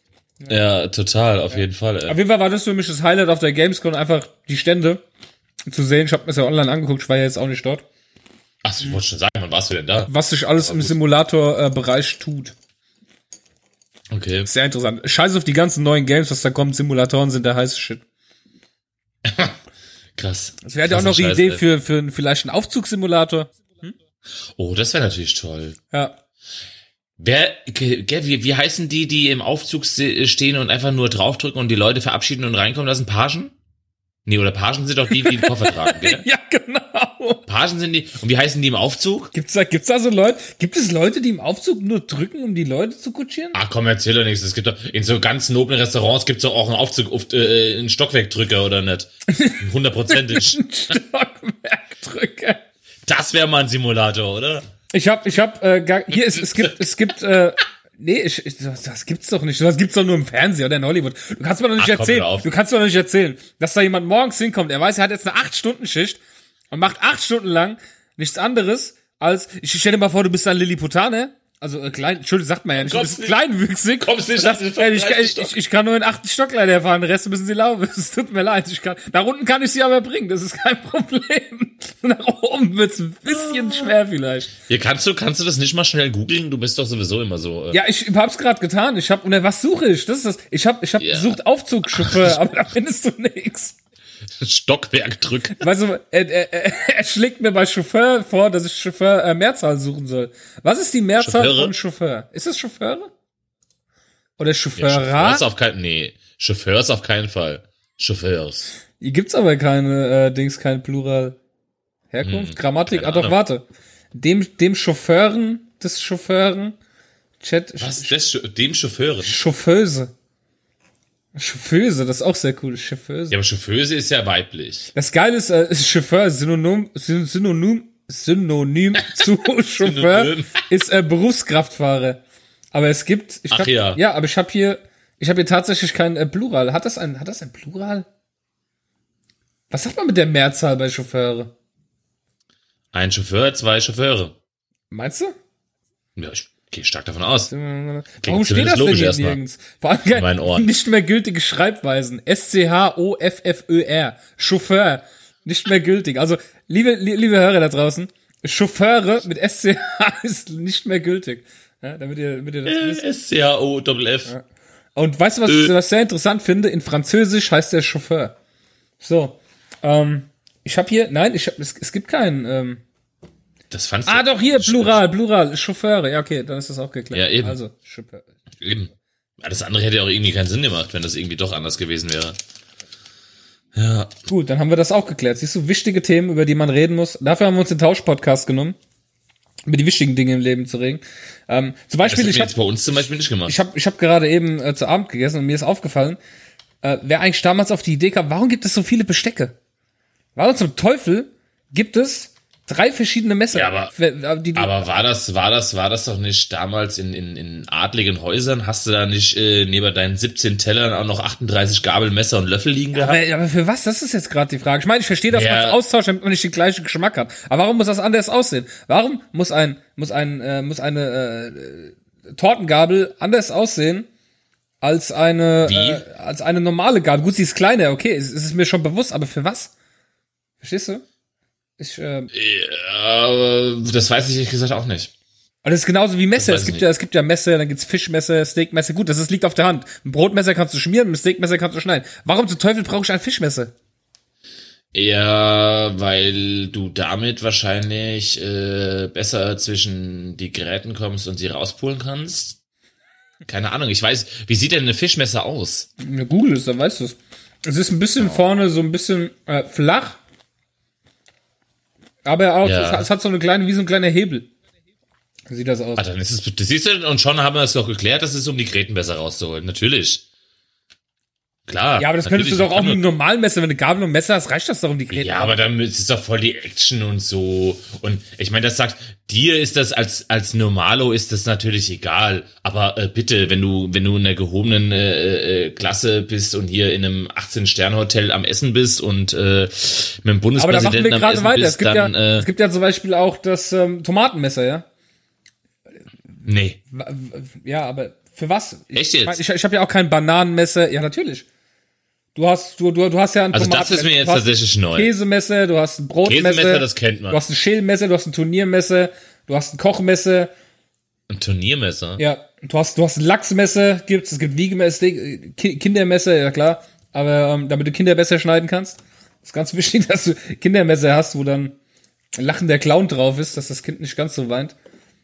Ja, ja total, auf ja. jeden Fall, ey.
Auf jeden Fall war das für mich das Highlight auf der Gamescom, einfach die Stände zu sehen. Ich habe mir das ja online angeguckt, ich war ja jetzt auch nicht dort.
Ach, ich wollte schon sagen, wann warst du denn da?
Was sich alles im Simulator-Bereich tut.
Okay.
Sehr interessant. Scheiß auf die ganzen neuen Games, was da kommt. Simulatoren sind der heiße Shit.
Krass.
Das wäre ja auch noch die Idee für, für vielleicht einen Aufzugssimulator. Hm?
Oh, das wäre natürlich toll.
Ja.
Wer, wie, wie heißen die, die im Aufzug stehen und einfach nur draufdrücken und die Leute verabschieden und reinkommen lassen? Pagen? Nee, oder Pagen sind doch die, die den Koffer tragen, gell?
Ja, genau.
Pagen sind die, und wie heißen die im Aufzug?
Gibt's da, gibt's da so Leute, gibt es Leute, die im Aufzug nur drücken, um die Leute zu kutschieren?
Ach komm, erzähl doch nichts. Es gibt doch, in so ganz noblen Restaurants gibt's doch auch einen Aufzug, auf, äh, einen Stockwerkdrücker, oder nicht? Hundertprozentig.
Ein Stockwerkdrücker.
Das wäre mal ein Simulator, oder?
Ich hab, ich hab, äh, gar, hier, es, es gibt, es gibt, äh, nee, ich, ich, das gibt's doch nicht. Das gibt's doch nur im Fernsehen oder in Hollywood. Du kannst mir doch nicht Ach, erzählen. Du kannst mir doch nicht erzählen, dass da jemand morgens hinkommt. Er weiß, er hat jetzt eine acht Stunden Schicht und macht acht Stunden lang nichts anderes als, ich stell dir mal vor, du bist ein Lilliputaner. Also, äh, klein, Entschuldigung, sagt man ja nicht. Du bist kleinwüchsig. Kommst nicht sagt, ey, ich, ich, ich, ich kann nur in achten Stockleiter fahren, den Rest müssen sie laufen. Es tut mir leid. Ich kann, nach unten kann ich sie aber bringen. Das ist kein Problem. Nach oben wird's ein bisschen schwer vielleicht.
Ja, kannst du, kannst du das nicht mal schnell googeln? Du bist doch sowieso immer so. Äh
ja, ich hab's gerade getan. Ich hab, und was suche ich? Das ist das. Ich hab, ich hab
ja.
gesucht Aufzugschauffeur, aber da findest du nix.
Stockwerkdrück.
Weißt du, er, er, er schlägt mir bei Chauffeur vor, dass ich Chauffeur äh, Mehrzahl suchen soll. Was ist die Mehrzahl Chauffeure? Von Chauffeur? Ist es Chauffeure? Oder Chauffeurer? Ja,
Chauffeur ist auf keinen, nee, Chauffeur ist auf keinen Fall. Chauffeurs.
Hier gibt's aber keine, äh, Dings, kein Plural. Herkunft, hm, Grammatik, ah doch, warte. Dem, dem Chauffeuren, des Chauffeuren, Chat.
Was, des, dem Chauffeuren?
Chauffeuse. Chauffeuse, das ist auch sehr cool, Chauffeuse.
Ja, aber Chauffeuse ist ja weiblich.
Das Geile ist, äh, Chauffeur, Synonym, Synonym, Synonym zu Chauffeur ist äh, Berufskraftfahrer. Aber es gibt, ich
Ach
hab,
ja.
ja, aber ich habe hier, ich habe hier tatsächlich kein äh, Plural. Hat das ein, hat das ein Plural? Was sagt man mit der Mehrzahl bei Chauffeure?
Ein Chauffeur, zwei Chauffeure.
Meinst du?
Ja, ich, Gehe stark davon aus.
Warum
Klingt
steht das
zumindest
denn
logisch
hier
erstmal.
nirgends? Vor allem
In meinen Ohren.
nicht mehr gültige Schreibweisen. S C H O F F Ö R. Chauffeur. Nicht mehr gültig. Also, liebe, liebe Hörer da draußen, Chauffeure mit S C H ist nicht mehr gültig. Ja, damit ihr, damit ihr das wisst.
S C H O F F.
Ja. Und weißt du, was ich was sehr interessant finde? In Französisch heißt der Chauffeur. So. Ähm, ich habe hier, nein, ich hab, es, es gibt keinen, ähm,
Das fandst du.
ah, doch, hier, Plural, Plural, Chauffeure. Ja, okay, dann ist das auch geklärt.
Ja, eben.
Also, Chauffeur.
Eben. Ja, das andere hätte ja auch irgendwie keinen Sinn gemacht, wenn das irgendwie doch anders gewesen wäre. Ja.
Gut, dann haben wir das auch geklärt. Siehst du, wichtige Themen, über die man reden muss. Dafür haben wir uns den Tausch-Podcast genommen, über die wichtigen Dinge im Leben zu reden. Ähm, zum
Das
Beispiel,
hätten
ich
wir
habe
jetzt bei uns zum Beispiel nicht gemacht.
ich hab, ich hab gerade eben äh, zu Abend gegessen und mir ist aufgefallen, äh, wer eigentlich damals auf die Idee kam, warum gibt es so viele Bestecke? Warum zum Teufel gibt es drei verschiedene Messer?
Ja, aber-
Wer- die, die,
Aber war das, war das, war das doch nicht damals in, in, in adligen Häusern? Hast du da nicht äh, neben deinen siebzehn Tellern auch noch achtunddreißig Gabel, Messer und Löffel liegen gehabt?
aber, aber für was? Das ist jetzt gerade die Frage. Ich meine, ich verstehe, dass
Ja.
man es austauscht, damit man nicht den gleichen Geschmack hat. Aber warum muss das anders aussehen? Warum muss ein, muss ein, äh, muss eine äh, Tortengabel anders aussehen als eine,
Wie?
äh, als eine normale Gabel? Gut, sie ist kleiner, okay, es, es ist mir schon bewusst, aber für was? Verstehst du? Ich, äh,
Ja, das weiß ich ehrlich gesagt auch nicht.
Und das ist genauso wie Messer.
Das weiß
Es
ich
gibt
nicht.
ja, es gibt ja Messer, dann gibt's Fischmesser, Steakmesser. Gut, das ist, liegt auf der Hand. Ein Brotmesser kannst du schmieren, ein Steakmesser kannst du schneiden. Warum zum Teufel brauche ich ein Fischmesser?
Ja, weil du damit wahrscheinlich äh, besser zwischen die Geräten kommst und sie rauspulen kannst. Keine Ahnung, ich weiß, wie sieht denn ein Fischmesser aus?
Ja, Google ist, dann weißt du es. Es ist ein bisschen vorne so ein bisschen äh, flach. Aber auch,
Ja.
es, hat, es hat so eine kleine, wie so ein kleiner Hebel. Sieht das aus.
Ah, dann ist es, das siehst du, und schon haben wir es doch geklärt, dass es um die Gräten besser rauszuholen. Natürlich. Klar.
Ja, aber das könntest du
natürlich.
doch auch mit einem normalen Messer. Wenn du Gabel und Messer hast, reicht das doch um die Gräten.
Ja, aber dann ist es doch voll die Action und so. Und ich meine, das sagt, dir ist das als als Normalo ist das natürlich egal. Aber äh, bitte, wenn du wenn du in der gehobenen äh, äh, Klasse bist und hier in einem achtzehn-Sterne-Hotel am Essen bist und äh, mit dem
Aber da machen wir
Bundespräsidenten am
gerade
Essen
weiter.
bist,
Es gibt,
dann
ja,
äh,
es gibt ja zum Beispiel auch das ähm, Tomatenmesser, ja?
nee.
Ja, aber für was? Ich,
Echt jetzt?
Ich, mein, ich, ich habe ja auch kein Bananenmesser. Ja, natürlich. Du hast, du, du, du hast ja ein
Also das ist mir jetzt
du hast
tatsächlich
ein
neu.
Käsemesser, du hast ein Brotmesser.
Käsemesser, das kennt man.
Du hast ein Schälmesser, du hast ein Turniermesser, du hast ein Kochmesser.
Ein Turniermesser.
Ja, du hast, du hast ein Lachsmesser, gibt's, es gibt Wiegemesser, Ki- Kindermesser, ja klar. Aber ähm, damit du Kinder besser schneiden kannst, ist ganz wichtig, dass du Kindermesser hast, wo dann ein lachender Clown drauf ist, dass das Kind nicht ganz so weint.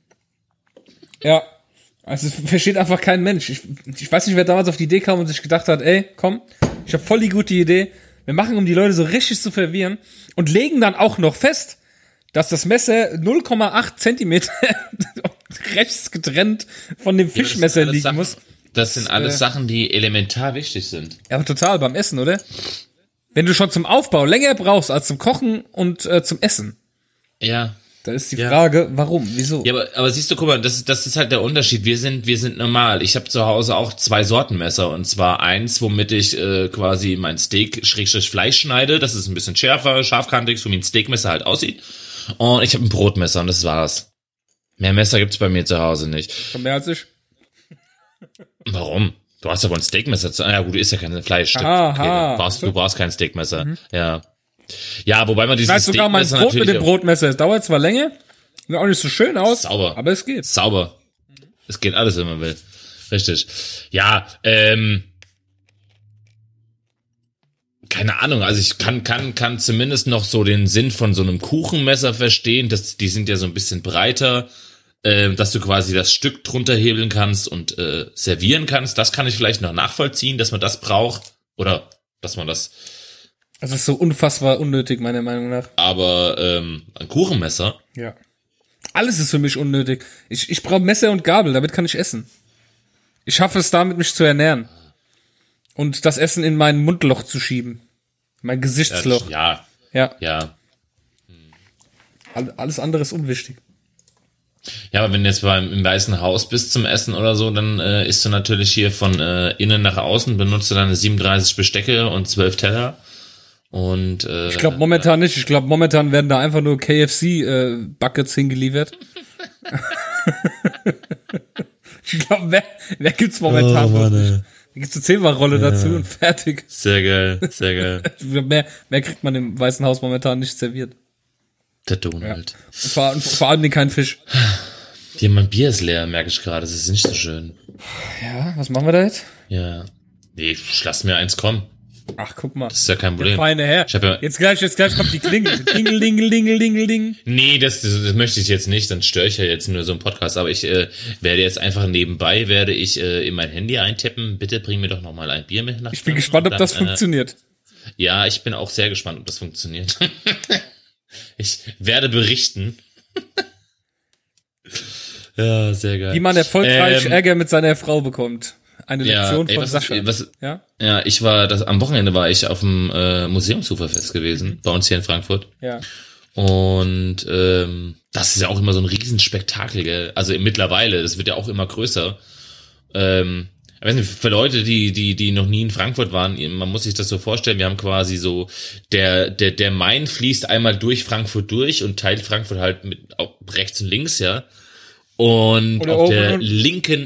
Ja, also es versteht einfach kein Mensch. Ich, ich weiß nicht, wer damals auf die Idee kam und sich gedacht hat, ey, komm, ich habe voll die gute Idee. Wir machen, um die Leute so richtig zu verwirren und legen dann auch noch fest, dass das Messer null Komma acht Zentimeter rechts getrennt von dem
Ja, das sind
Fischmesser
alles
liegen
Sachen,
muss.
Das sind alles
äh,
Sachen, die elementar wichtig sind.
Ja, aber total beim Essen, oder? Wenn du schon zum Aufbau länger brauchst als zum Kochen und äh, zum Essen,
Ja.
da ist die
Ja.
Frage, warum, wieso?
Ja, aber, aber siehst du, guck mal, das, ist- das ist halt der Unterschied. Wir sind, wir sind normal. Ich habe zu Hause auch zwei Sorten Messer und zwar eins, womit ich äh, quasi mein Steak Schrägstrich Fleisch schneide. Das ist ein bisschen schärfer, scharfkantig, so wie ein Steakmesser halt aussieht. Und ich habe ein Brotmesser und das war's. Mehr Messer gibt's bei mir zu Hause nicht.
Schon mehr als ich.
Warum? Du hast aber ein Steakmesser zu. Ah ja, gut, du isst ja kein Fleisch. Stimmt.
Aha.
Okay, du, brauchst, du brauchst kein Steakmesser. Ja. Ja, wobei man
Ich
dieses
weiß sogar mein
Steakmesser
Brot mit
natürlich
dem
auch-
Brotmesser. Es dauert zwar länger, sieht auch nicht so schön aus,
Sauber.
aber es geht.
Sauber. Es geht alles, wenn man will. Richtig. Ja, ähm, keine Ahnung, also ich kann, kann, kann zumindest noch so den Sinn von so einem Kuchenmesser verstehen, dass die sind ja so ein bisschen breiter, äh, dass du quasi das Stück drunter hebeln kannst und äh, servieren kannst. Das kann ich vielleicht noch nachvollziehen, dass man das braucht oder dass man das,
Das ist so unfassbar unnötig, meiner Meinung nach.
aber ähm, ein Kuchenmesser,
Ja. Alles ist für mich unnötig. Ich, ich brauche Messer und Gabel, damit kann ich essen. Ich schaffe es damit, mich zu ernähren. Und das Essen in mein Mundloch zu schieben. Mein Gesichtsloch.
ja,
Ja.
ja.
All- Alles andere ist unwichtig.
Ja, aber wenn du jetzt beim, im Weißen Haus bist zum Essen oder so, dann äh, isst du natürlich hier von äh, innen nach außen, benutzt du deine siebenunddreißig Bestecke und zwölf Teller. Und äh,
Ich glaube momentan nicht. Ich glaube momentan werden da einfach nur K F C äh, Buckets hingeliefert. Ich glaube, wer, wer gibt's momentan?
Oh, Mann, ey.
Da gibt's eine Zehnfach-Rolle
Ja.
dazu und fertig.
Sehr geil, sehr geil.
Mehr, mehr kriegt man im Weißen Haus momentan nicht serviert.
Der Donald.
Und vor, und vor allem kein Fisch.
Ja, mein Bier ist leer, merke ich gerade. Das ist nicht so schön.
Ja, was machen wir da jetzt?
Ja. Nee, ich lass mir eins kommen.
Ach, guck mal.
Das ist ja kein
Der
Problem.
feine Herr.
Ich hab ja,
Jetzt gleich, jetzt gleich kommt die Klingel. Dingel, dingel, dingel, dingel, ding.
nee, das, das, das möchte ich jetzt nicht. Dann störe ich ja jetzt nur so einen Podcast. Aber ich äh, werde jetzt einfach nebenbei, werde ich äh, in mein Handy eintippen. Bitte bring mir doch noch mal ein Bier mit nach.
Ich bin gespannt, ob
dann,
das
äh,
funktioniert.
Ja, ich bin auch sehr gespannt, ob das funktioniert. Ich werde berichten. Ja, sehr geil.
Wie man erfolgreich
Ähm,
Ärger mit seiner Frau bekommt. Eine
Ja,
Lektion
ey,
von
was,
Sascha.
ist, was,
Ja?
ja, ich war, das, am Wochenende war ich auf dem äh, Museumsuferfest gewesen, bei uns hier in Frankfurt.
Ja.
Und ähm, das ist ja auch immer so ein Riesenspektakel, gell? Also mittlerweile, das wird ja auch immer größer. Ähm, ich weiß nicht, für Leute, die, die, die noch nie in Frankfurt waren, man muss sich das so vorstellen, wir haben quasi so, der, der, der Main fließt einmal durch Frankfurt durch und teilt Frankfurt halt mit auch rechts und links, ja. Und
Oder
auf
oben
der
und unten.
linken,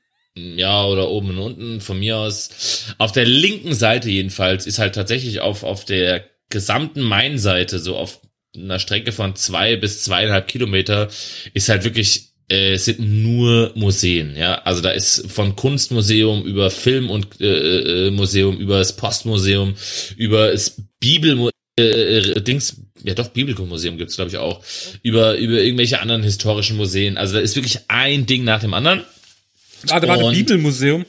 ja, oder oben und unten, von mir aus, auf der linken Seite jedenfalls, ist halt tatsächlich auf, auf der gesamten Mainseite, so auf einer Strecke von zwei bis zweieinhalb Kilometer, ist halt wirklich, äh, es sind nur Museen, ja, also da ist von Kunstmuseum über Film- und äh, äh, Museum, über das Postmuseum, über das Bibelmuseum, äh, Dings, ja doch, Bibelmuseum gibt's glaube ich auch, über über irgendwelche anderen historischen Museen, also da ist wirklich ein Ding nach dem anderen.
Ah, da war ein
Und-
Bibelmuseum.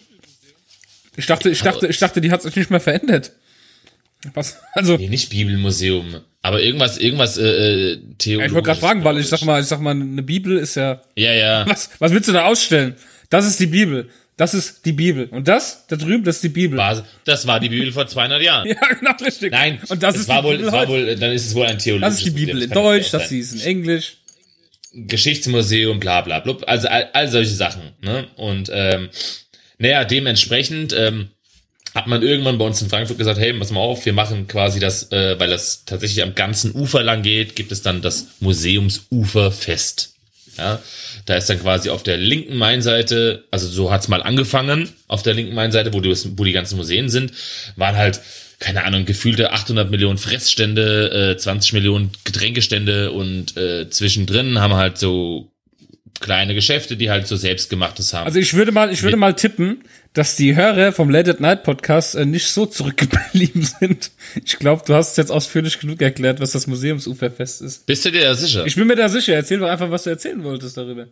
Ich dachte, ich dachte, ich dachte, die hat sich nicht mehr verändert. Was? Also,
Nee, nicht Bibelmuseum, aber irgendwas, irgendwas äh, äh, Theologisches.
ich wollte gerade fragen, weil ich sag mal, ich sag mal, eine Bibel ist ja.
Ja, ja.
Was, was willst du da ausstellen? Das ist die Bibel. Das ist die Bibel. Und das, da drüben, das ist die Bibel.
War, das war die Bibel vor zweihundert Jahren.
Ja, genau, richtig.
Nein,
und das
es
ist
war
die
wohl,
Bibel
es war
heute.
wohl, dann ist es wohl ein theologisches
Das ist die Bibel
Museum,
in
das kann
Deutsch,
nicht
das
sein.
hieß in Englisch.
Geschichtsmuseum, bla bla bla, also all, all solche Sachen. Ne? Und ähm, naja, dementsprechend ähm, hat man irgendwann bei uns in Frankfurt gesagt, hey, pass mal auf, wir machen quasi das, äh, weil das tatsächlich am ganzen Ufer lang geht, gibt es dann das Museumsuferfest. Ja, da ist dann quasi auf der linken Mainseite, also so hat's mal angefangen, auf der linken Mainseite, wo, du, wo die ganzen Museen sind, waren halt, keine Ahnung, gefühlte achthundert Millionen Fressstände, äh, zwanzig Millionen Getränkestände und äh, zwischendrin haben halt so kleine Geschäfte, die halt so selbstgemachtes haben.
Also ich würde mal, ich würde
Mit-
mal tippen, dass die Hörer vom Late at Night Podcast äh, nicht so zurückgeblieben sind. Ich glaube, du hast es jetzt ausführlich genug erklärt, was das Museumsuferfest ist.
Bist du dir da sicher?
Ich bin mir da sicher. Erzähl doch einfach, was du erzählen wolltest darüber.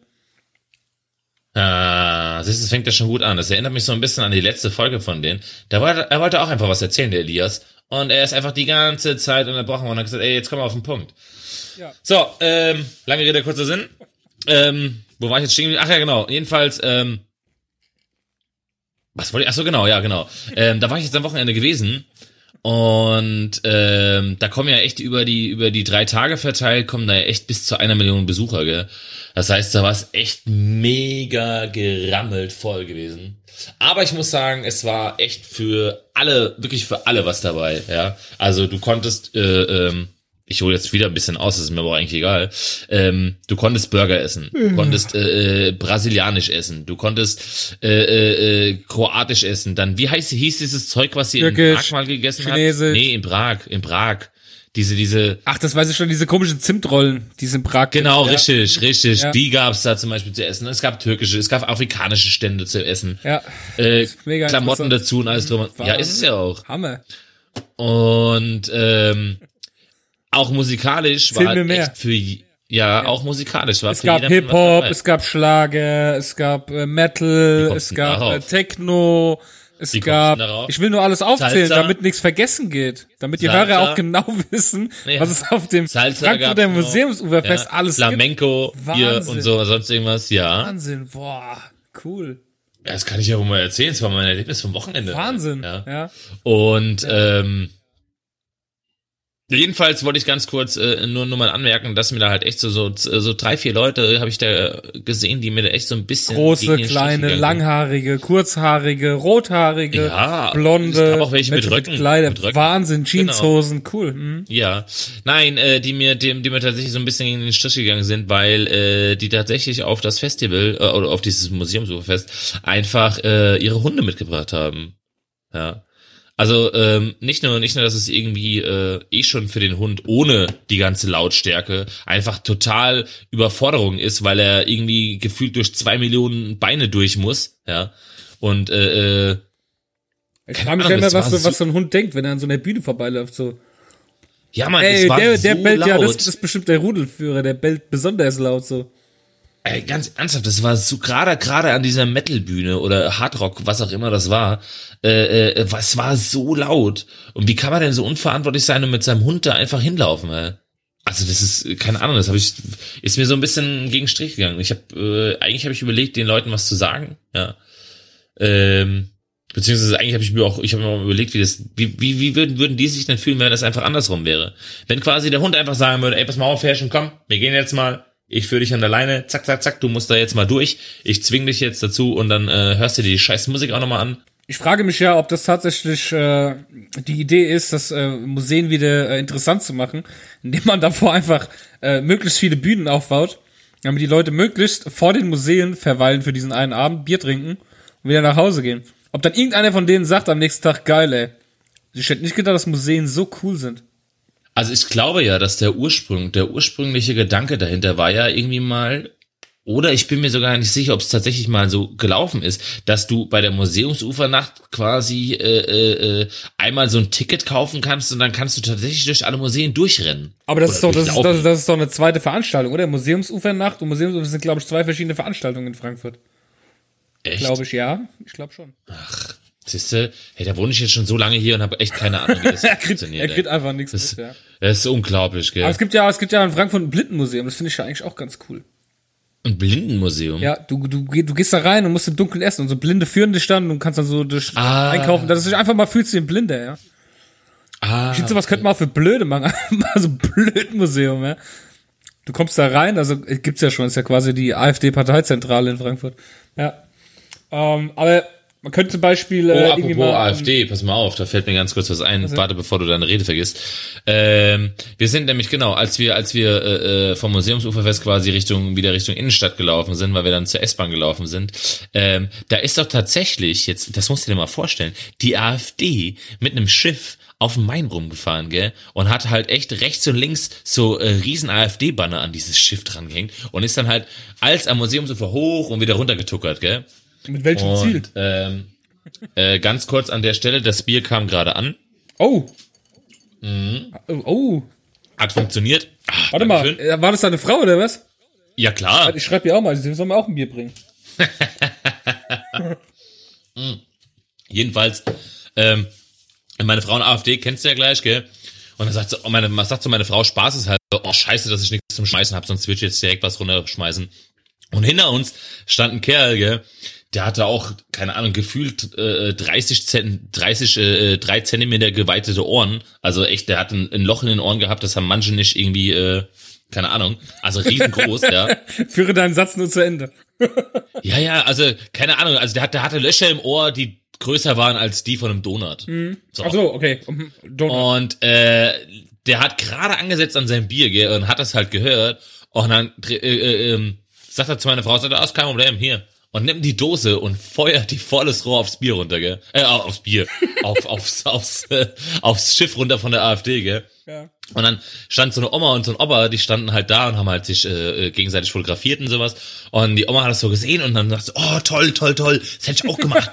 Ah, das, das fängt ja schon gut an. Das erinnert mich so ein bisschen an die letzte Folge von denen. Da wollte, er wollte auch einfach was erzählen, der Elias. Und er ist einfach die ganze Zeit unterbrochen und hat gesagt, ey, jetzt komm mal auf den Punkt.
Ja.
So, ähm, lange Rede, kurzer Sinn. Ähm, wo war ich jetzt stehen geblieben? Ach ja, genau. Jedenfalls, ähm, was wollte ich? Ach so, genau, ja, genau. Ähm, da war ich jetzt am Wochenende gewesen. Und ähm, da kommen ja echt über die über die drei Tage verteilt, kommen da ja echt bis zu einer Million Besucher, gell? Das heißt, da war es echt mega gerammelt voll gewesen. Aber ich muss sagen, es war echt für alle, wirklich für alle was dabei, ja. Also du konntest, äh, ähm, ich hole jetzt wieder ein bisschen aus, das ist mir aber auch eigentlich egal. Ähm, du konntest Burger essen, du konntest äh, äh, brasilianisch essen, du konntest äh, äh, äh, kroatisch essen. Dann, wie heißt hieß dieses Zeug, was sie in
Türkisch,
Prag mal gegessen
Chinesisch.
hat? Nee, in Prag, in Prag. Diese, diese,
Ach, das weiß ich schon, diese komischen Zimtrollen, die es in Prag gibt.
genau,
Ja.
richtig, richtig.
Ja.
Die gab's da zum Beispiel zu essen. Es gab türkische, es gab afrikanische Stände zu essen.
Ja,
Äh,
mega
Klamotten
interessant.
dazu und alles drum. und- Ja, ist es ja auch.
Hammer.
Und ähm, auch musikalisch war
Erzähl mir
halt
mehr.
echt für j- ja, auch musikalisch war
Es
für
gab
jedermann was
Hip-Hop,
dabei.
es gab Schlager, es gab äh,
Wie
Metal,
kommst
es
du
gab
darauf?
äh, Techno, es
Wie kommst
gab,
du darauf?
ich will nur alles aufzählen,
Salsa?
damit nichts vergessen geht. Damit die
Salsa?
Hörer auch genau wissen,
Ja.
was es auf dem
Salsa
Frankfurter
gab's noch.
Museumsuferfest
Ja,
alles
Flamenco, Bier
Wahnsinn.
und so, sonst irgendwas,
gibt.
ja.
Wahnsinn, boah, cool.
Ja, das kann ich ja wohl mal erzählen, das war mein Erlebnis vom Wochenende.
Wahnsinn,
Ja.
ja.
Und ähm, Jedenfalls wollte ich ganz kurz äh, nur nur mal anmerken, dass mir da halt echt so so, so drei, vier Leute habe ich da gesehen, die mir da echt so ein bisschen
große, kleine, langhaarige, kurzhaarige, rothaarige,
ja,
blonde,
es gab auch welche mit Röcken,
mit Kleider,
mit Röcken.
Wahnsinn, Jeanshosen, genau. Cool. Mhm.
Ja, nein, äh, die mir die, die mir tatsächlich so ein bisschen in den Strich gegangen sind, weil äh, die tatsächlich auf das Festival äh, oder auf dieses Museumsuferfest einfach äh, ihre Hunde mitgebracht haben. Ja. Also ähm, nicht nur nicht nur, dass es irgendwie äh, eh schon für den Hund ohne die ganze Lautstärke einfach total Überforderung ist, weil er irgendwie gefühlt durch zwei Millionen Beine durch muss, ja. Und äh, äh,
ich frage mich immer, was, so, was so ein Hund denkt, wenn er an so einer Bühne vorbeiläuft, so.
Ja, Mann,
Ey,
es war
der,
so
der bellt
laut.
Ja, das ist bestimmt der Rudelführer, der bellt besonders laut, so.
Ey, ganz ernsthaft, das war so gerade gerade an dieser Metal-Bühne oder Hardrock, was auch immer das war, äh, äh, es war so laut. Und wie kann man denn so unverantwortlich sein und mit seinem Hund da einfach hinlaufen? Ey? Also das ist, keine Ahnung, das habe ich, ist mir so ein bisschen gegen den Strich gegangen. Ich habe, äh, eigentlich habe ich überlegt, den Leuten was zu sagen, ja. Ähm, beziehungsweise eigentlich habe ich mir auch, ich habe mir auch überlegt, wie das, wie wie wie würden würden die sich denn fühlen, wenn das einfach andersrum wäre? Wenn quasi der Hund einfach sagen würde, ey, pass mal auf, Herrchen, komm, wir gehen jetzt mal. Ich führe dich an der Leine, zack, zack, zack, du musst da jetzt mal durch. Ich zwing dich jetzt dazu und dann äh, hörst du dir die scheiß Musik auch nochmal an.
Ich frage mich ja, ob das tatsächlich äh, die Idee ist, das äh, Museen wieder äh, interessant zu machen, indem man davor einfach äh, möglichst viele Bühnen aufbaut, damit die Leute möglichst vor den Museen verweilen für diesen einen Abend, Bier trinken und wieder nach Hause gehen. Ob dann irgendeiner von denen sagt am nächsten Tag, geil, ey. Ich hätte nicht gedacht, dass Museen so cool sind.
Also ich glaube ja, dass der Ursprung, der ursprüngliche Gedanke dahinter war ja irgendwie mal, oder ich bin mir sogar nicht sicher, ob es tatsächlich mal so gelaufen ist, dass du bei der Museumsufernacht quasi äh, äh, einmal so ein Ticket kaufen kannst und dann kannst du tatsächlich durch alle Museen durchrennen.
Aber das ist doch das ist, das, das ist doch eine zweite Veranstaltung, oder? Museumsufernacht und Museumsufer sind, glaube ich, zwei verschiedene Veranstaltungen in Frankfurt.
Echt?
Glaube ich, ja. Ich glaube schon.
Ach. Siehste, hey, da wohne ich jetzt schon so lange hier und habe echt keine Ahnung, wie das
er kriegt,
funktioniert.
Er kriegt ey. einfach nichts
das,
mit, ja.
Das ist unglaublich, gell.
Aber es gibt ja, es gibt ja in Frankfurt ein Blindenmuseum, das finde ich ja eigentlich auch ganz cool.
Ein Blindenmuseum?
Ja, du, du, du gehst da rein und musst im Dunkeln essen und so Blinde führen dich dann und kannst dann so durch
ah.
einkaufen, dass du dich einfach mal fühlst wie ein Blinder, ja.
Ah.
Ich finde, sowas könnte man auch für Blöde machen, mal so ein Blödmuseum, ja. Du kommst da rein, also gibt's ja schon, ist ja quasi die AfD-Parteizentrale in Frankfurt. Ja. Ähm, aber man könnte zum Beispiel äh,
oh,
irgendwie
apropos
mal
AfD, pass mal auf, da fällt mir ganz kurz was ein.
Also,
warte, bevor du deine Rede vergisst. Ähm, wir sind nämlich genau, als wir als wir äh, vom Museumsuferfest quasi Richtung wieder Richtung Innenstadt gelaufen sind, weil wir dann zur S-Bahn gelaufen sind, ähm, da ist doch tatsächlich jetzt, das musst du dir mal vorstellen, die AfD mit einem Schiff auf dem Main rumgefahren, gell, und hat halt echt rechts und links so äh, riesen AfD-Banner an dieses Schiff dran gehängt und ist dann halt als am Museumsufer hoch und wieder runtergetuckert, gell.
Mit welchem
und,
Ziel?
Ähm, äh, ganz kurz an der Stelle, das Bier kam gerade an.
Oh.
Mhm.
Oh.
Hat funktioniert.
Ach, warte mal, schön. War das deine Frau oder was?
Ja, klar.
Ich schreibe ihr auch mal, sie soll mir auch ein Bier bringen.
mhm. Jedenfalls, ähm, meine Frau und AfD kennst du ja gleich, gell? Und dann sagt so, meine, man sagt so, meine Frau, Spaß ist halt, oh scheiße, dass ich nichts zum Schmeißen habe, sonst würde ich jetzt direkt was runterschmeißen. Und hinter uns stand ein Kerl, gell, der hatte auch, keine Ahnung, gefühlt äh, dreißig, dreißig äh, drei Zentimeter geweitete Ohren. Also echt, der hat ein, ein Loch in den Ohren gehabt, das haben manche nicht irgendwie, äh, keine Ahnung, also riesengroß, ja.
Führe deinen Satz nur zu Ende.
ja, ja, also keine Ahnung, also der, hat, der hatte Löcher im Ohr, die größer waren als die von einem Donut.
Mhm. So. Ach so, okay.
Donut. Und äh, der hat gerade angesetzt an sein Bier, gell, und hat das halt gehört. Und dann äh, äh, äh, sagt er zu meiner Frau, sagt er, ah, ist kein Problem, hier. Und nimmt die Dose und feuert die volles Rohr aufs Bier runter, gell? Äh, aufs Bier. auf, aufs, aufs, äh, aufs Schiff runter von der AfD, gell?
Ja.
Und dann stand so eine Oma und so ein Opa, die standen halt da und haben halt sich äh, gegenseitig fotografiert und sowas. Und die Oma hat das so gesehen und dann dachte so, oh, toll, toll, toll, das hätte ich auch gemacht.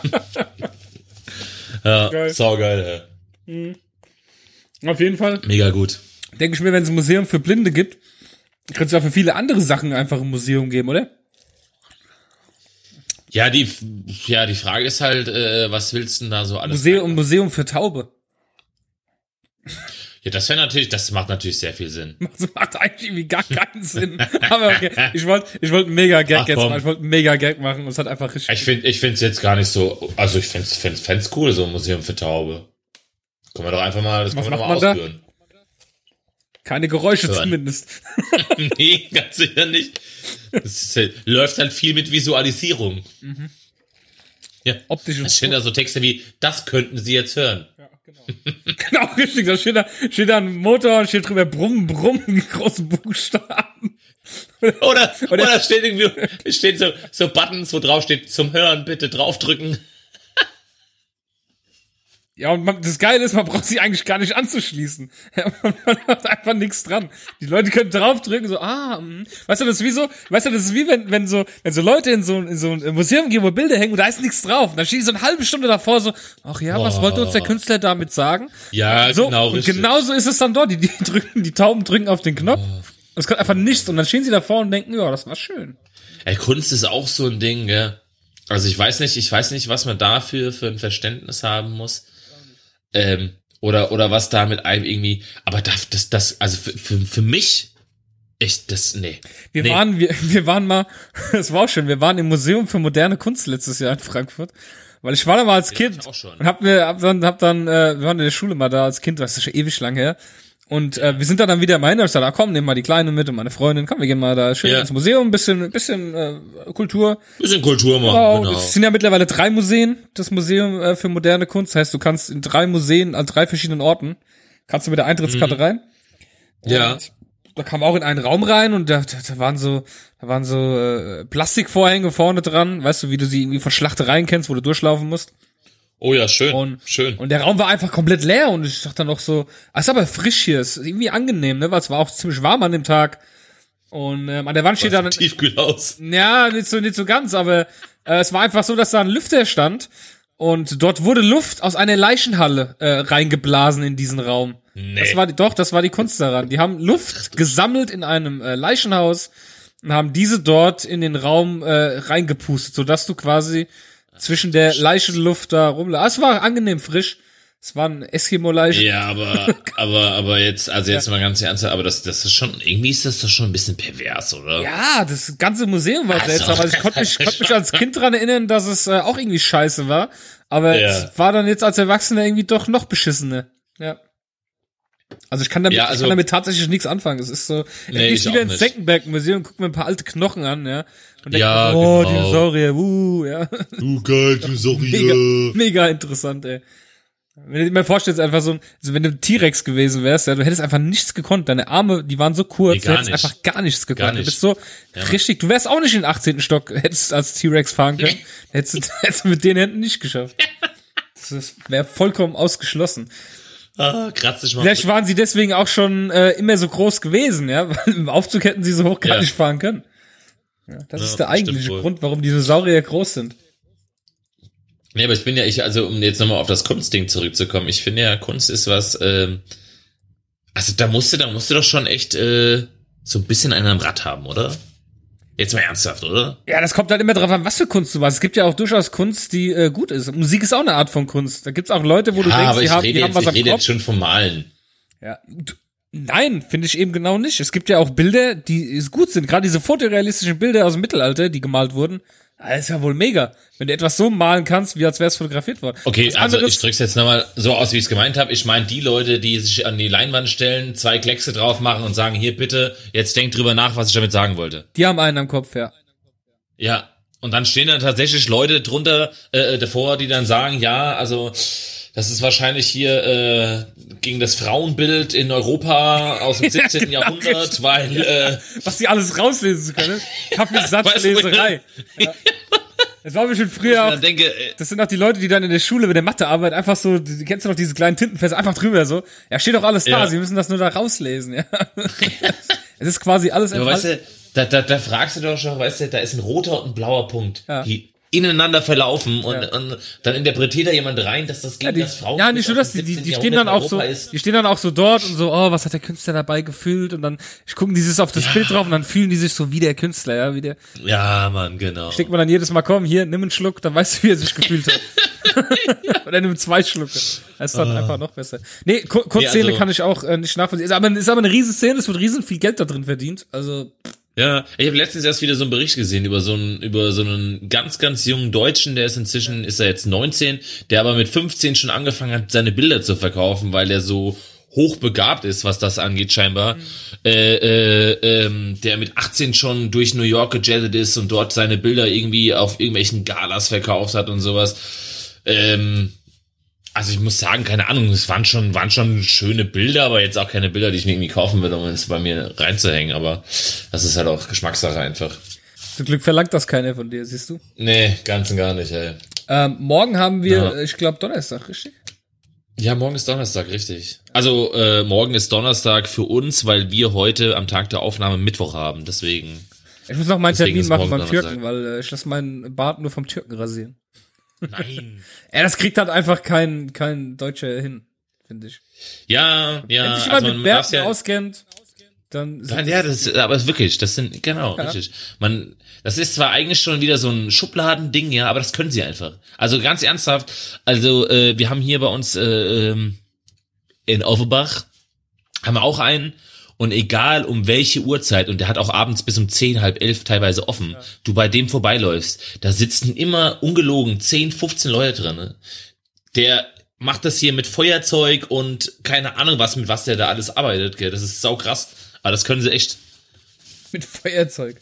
ja, geil. Saugeil, ja.
Mhm. Auf jeden Fall.
Mega gut.
Denke ich mir, wenn es ein Museum für Blinde gibt, könnte es ja für viele andere Sachen einfach ein Museum geben, oder?
Ja, die, ja, die Frage ist halt, äh, was willst du denn da so alles?
Museum, ein Museum für Taube.
Ja, das wäre natürlich, das macht natürlich sehr viel Sinn.
Das macht eigentlich irgendwie gar keinen Sinn. Aber okay, ich wollte, ich wollte einen mega Gag Ach, jetzt machen. Ich wollte einen mega Gag machen und es hat einfach richtig.
Ich finde, ich finde es jetzt gar nicht so, also ich finde es, find's, find's cool, so ein Museum für Taube. Können wir doch einfach mal, das
was
können wir doch
mal
ausführen.
Keine Geräusche
Hören.
zumindest.
Nee, ganz sicher nicht. Es halt, läuft halt viel mit Visualisierung.
Mhm.
Ja.
Optisch und
Da stehen da so Texte wie, das könnten Sie jetzt hören.
Ja, genau. Genau, richtig. Da steht da, steht da ein Motor und steht drüber Brumm, Brumm, mit großen Buchstaben.
Oder, oder, oder steht irgendwie, steht so, so Buttons, wo drauf steht, zum Hören bitte draufdrücken.
Ja, und man, das Geile ist, man braucht sich eigentlich gar nicht anzuschließen. Ja, man, man hat einfach nichts dran. Die Leute können draufdrücken, so, ah, mh. Weißt du, das ist wie so, weißt du, das ist wie wenn, wenn so, wenn so Leute in so, in so ein Museum gehen, wo Bilder hängen und da ist nichts drauf. Und dann steht die so eine halbe Stunde davor so, ach ja, was
Boah.
wollte uns der Künstler damit sagen?
Ja,
So,
genau,
und
richtig.
genauso ist es dann dort. Die, die drücken, die Tauben drücken auf den Knopf. Und es kommt einfach nichts. Und dann stehen sie davor und denken, ja, das war schön.
Ey, Kunst ist auch so ein Ding, gell? Also ich weiß nicht, ich weiß nicht, was man dafür für ein Verständnis haben muss. Ähm, oder, oder was da mit einem irgendwie, aber das, das, das also für, für, für mich, ich, das, nee.
Wir
nee.
waren, wir, wir waren mal, das war auch schön, wir waren im Museum für moderne Kunst letztes Jahr in Frankfurt. Weil ich war da mal als
Ja,
Kind
ich auch schon.
und hab mir, hab dann, hab dann, äh, wir waren in der Schule mal da als Kind, das ist schon ewig lang her. Und äh, wir sind da dann wieder mal hin, und ich sagte, ah, komm, nimm mal die Kleine mit und meine Freundin, komm, wir gehen mal da schön
Ja.
ins Museum, ein bisschen, ein bisschen äh, Kultur.
Bisschen Kultur machen,
Genau.
genau.
Es sind ja mittlerweile drei Museen, das Museum äh, für moderne Kunst. Das heißt, du kannst in drei Museen, an drei verschiedenen Orten, kannst du mit der Eintrittskarte
Mhm.
rein.
Ja.
Und da kam auch in einen Raum rein und da, da, da waren so, da waren so äh, Plastikvorhänge vorne dran, weißt du, wie du sie irgendwie von Schlachtereien kennst, wo du durchlaufen musst.
Oh ja, schön,
Und,
schön.
Und der Raum war einfach komplett leer und ich dachte dann noch so, ah, ist aber frisch hier, ist irgendwie angenehm, ne, weil es war auch ziemlich warm an dem Tag. Und ähm, an der Wand steht dann,
Tiefkühlhaus.
ja, nicht so, nicht so ganz, aber äh, es war einfach so, dass da ein Lüfter stand und dort wurde Luft aus einer Leichenhalle äh, reingeblasen in diesen Raum.
Nee.
Das war die, doch, das war die Kunst daran. Die haben Luft gesammelt in einem äh, Leichenhaus und haben diese dort in den Raum äh, reingepustet, sodass du quasi zwischen der Leichenluft da rumla. Es war angenehm frisch. Es war ein Eskimo-Leichen.
Ja, aber, aber, aber jetzt, also jetzt
Ja.
mal ganz ernst, aber das, das ist schon, irgendwie ist das doch schon ein bisschen pervers, oder?
Ja, das ganze Museum war
Also,
seltsam. Also ich konnte mich, konnte mich als Kind dran erinnern, dass es äh, auch irgendwie scheiße war. Aber
Ja.
es war dann jetzt als Erwachsener irgendwie doch noch beschissener. Ja. Also ich kann damit,
Ja, also-
ich kann damit tatsächlich nichts anfangen. Es ist so,
Nee,
nee, ich
ich
wieder
auch
ins
nicht.
Senckenberg-Museum, guck mir ein paar alte Knochen an, ja. Und denk
Ja,
mir, oh,
genau.
Dinosaurier, uh, ja.
Du geil, du
Mega, mega interessant, ey. Wenn du dir mal vorstellst, einfach so, ein- also wenn du ein T-Rex gewesen wärst, ja, du hättest einfach nichts gekonnt. Deine Arme, die waren so kurz,
Nee,
du
gar
hättest
nicht.
einfach gar nichts gekonnt.
Gar
Du
nicht.
bist so
Ja.
richtig, du wärst auch nicht in den achtzehnten Stock, hättest als T-Rex fahren können. hättest, du, hättest du mit den Händen nicht geschafft. Das wäre vollkommen ausgeschlossen.
Ah, kratz dich mal.
Vielleicht waren sie deswegen auch schon äh, immer so groß gewesen, ja, weil im Aufzug hätten sie so hoch gar
Ja.
nicht fahren können. Ja, das
Ja,
ist der
das stimmt
eigentliche
wohl.
Grund, warum Dinosaurier groß sind.
Nee, aber ich bin ja, ich, also um jetzt nochmal auf das Kunstding zurückzukommen, ich finde ja, Kunst ist was, ähm, also da musste, da musste doch schon echt äh, so ein bisschen einen am Rad haben, oder? Jetzt mal ernsthaft, oder?
Ja, das kommt halt immer drauf an, was für Kunst du machst. Es gibt ja auch durchaus Kunst, die äh, gut ist. Musik ist auch eine Art von Kunst. Da gibt's auch Leute, wo du
Ja,
denkst,
aber
die
ich
haben,
rede
die haben
jetzt,
was
ich
am
rede
Kopf.
jetzt schon vom Malen.
Ja. Du- Nein, finde ich eben genau nicht. Es gibt ja auch Bilder, die gut sind. Gerade diese fotorealistischen Bilder aus dem Mittelalter, die gemalt wurden. Das ist ja wohl mega. Wenn du etwas so malen kannst, wie als wäre es fotografiert worden.
Okay,
Was
also
anderes-
ich drück's jetzt nochmal so aus, wie ich es gemeint habe. Ich meine die Leute, die sich an die Leinwand stellen, zwei Kleckse drauf machen und sagen, hier bitte, jetzt denkt drüber nach, was ich damit sagen wollte.
Die haben einen am Kopf, ja.
Ja, und dann stehen da tatsächlich Leute drunter äh, davor, die dann sagen, ja, also das ist wahrscheinlich hier äh, gegen das Frauenbild in Europa aus dem siebzehnten
genau,
Jahrhundert,
richtig.
weil äh,
Was sie alles rauslesen können. Kaffeesatzleserei. Ja. Das war bestimmt
ich
früher auch.
dann denke, äh,
Das sind auch die Leute, die dann in der Schule mit der Mathearbeit einfach so, die, kennst du noch diese kleinen Tintenfässer, einfach drüber so. Ja, steht doch alles da,
Ja.
sie müssen das nur da rauslesen, ja. Es ist quasi alles
aber weißt
enthalten.
du, da, da, da fragst du doch schon, weißt du, da ist ein roter und ein blauer Punkt,
Ja.
die ineinander verlaufen und,
Ja.
und dann interpretiert da jemand rein, dass das
Ja,
gegen
die,
das Frauenbild
ja, nicht nur
aus
das,
dem
die, die, die
siebzehnten
stehen dann auch
Jahrhundert
so,
Europa ist.
die stehen dann auch so dort und so, oh, was hat der Künstler dabei gefühlt und dann ich gucken die sich auf das Bild drauf und dann fühlen die sich so wie der Künstler, ja, wie der.
Ja, Mann, genau.
Denkt man dann jedes Mal, komm, hier, nimm einen Schluck, dann weißt du, wie er sich gefühlt hat. Oder nimm zwei Schlucke. Das ist dann einfach noch besser. Nee, Ku- Kunstszene
Nee, also-
kann ich auch äh, nicht nachvollziehen. Ist aber, ist aber eine riesen Szene, es wird riesen viel Geld da drin verdient. Also,
Ja, ich habe letztens erst wieder so einen Bericht gesehen über so einen über so einen ganz ganz jungen Deutschen, der ist inzwischen ist er jetzt neunzehn, der aber mit fünfzehn schon angefangen hat, seine Bilder zu verkaufen, weil er so hochbegabt ist, was das angeht scheinbar, mhm. äh, äh, ähm, der mit achtzehn schon durch New York gejettet ist und dort seine Bilder irgendwie auf irgendwelchen Galas verkauft hat und sowas. Ähm, also ich muss sagen, keine Ahnung, es waren schon waren schon schöne Bilder, aber jetzt auch keine Bilder, die ich mir irgendwie kaufen würde, um es bei mir reinzuhängen, aber das ist halt auch Geschmackssache einfach.
Zum Glück verlangt das keiner von dir, siehst du?
Nee, ganz und gar nicht, ey.
Ähm, morgen haben wir,
Ja.
ich glaube, Donnerstag, richtig?
Ja, morgen ist Donnerstag, richtig. Also äh, morgen ist Donnerstag für uns, weil wir heute am Tag der Aufnahme Mittwoch haben, deswegen.
Ich muss noch meinen
Deswegen
Termin
ist
machen
morgen
beim
Donnerstag.
Türken, weil äh, ich lasse meinen Bart nur vom Türken rasieren.
Nein.
Ja, das kriegt halt einfach kein kein Deutscher hin, finde ich.
Ja, ja.
Wenn sich
also
jemand mit
man darf's
Bärten
ja,
auskennt, dann
Nein, ja, das ist, aber wirklich, das sind, genau,
Ja.
richtig. Man, das ist zwar eigentlich schon wieder so ein Schubladending, ja, aber das können sie einfach. Also ganz ernsthaft, also äh, wir haben hier bei uns äh, ähm, in Offenbach, haben wir auch einen, und egal um welche Uhrzeit, und der hat auch abends bis um zehn, halb elf teilweise offen, ja. du bei dem vorbeiläufst, da sitzen immer ungelogen zehn, fünfzehn Leute drin. Ne? Der macht das hier mit Feuerzeug und keine Ahnung was, mit was der da alles arbeitet, gell? Das ist saukrass. Aber das können sie echt.
Mit Feuerzeug.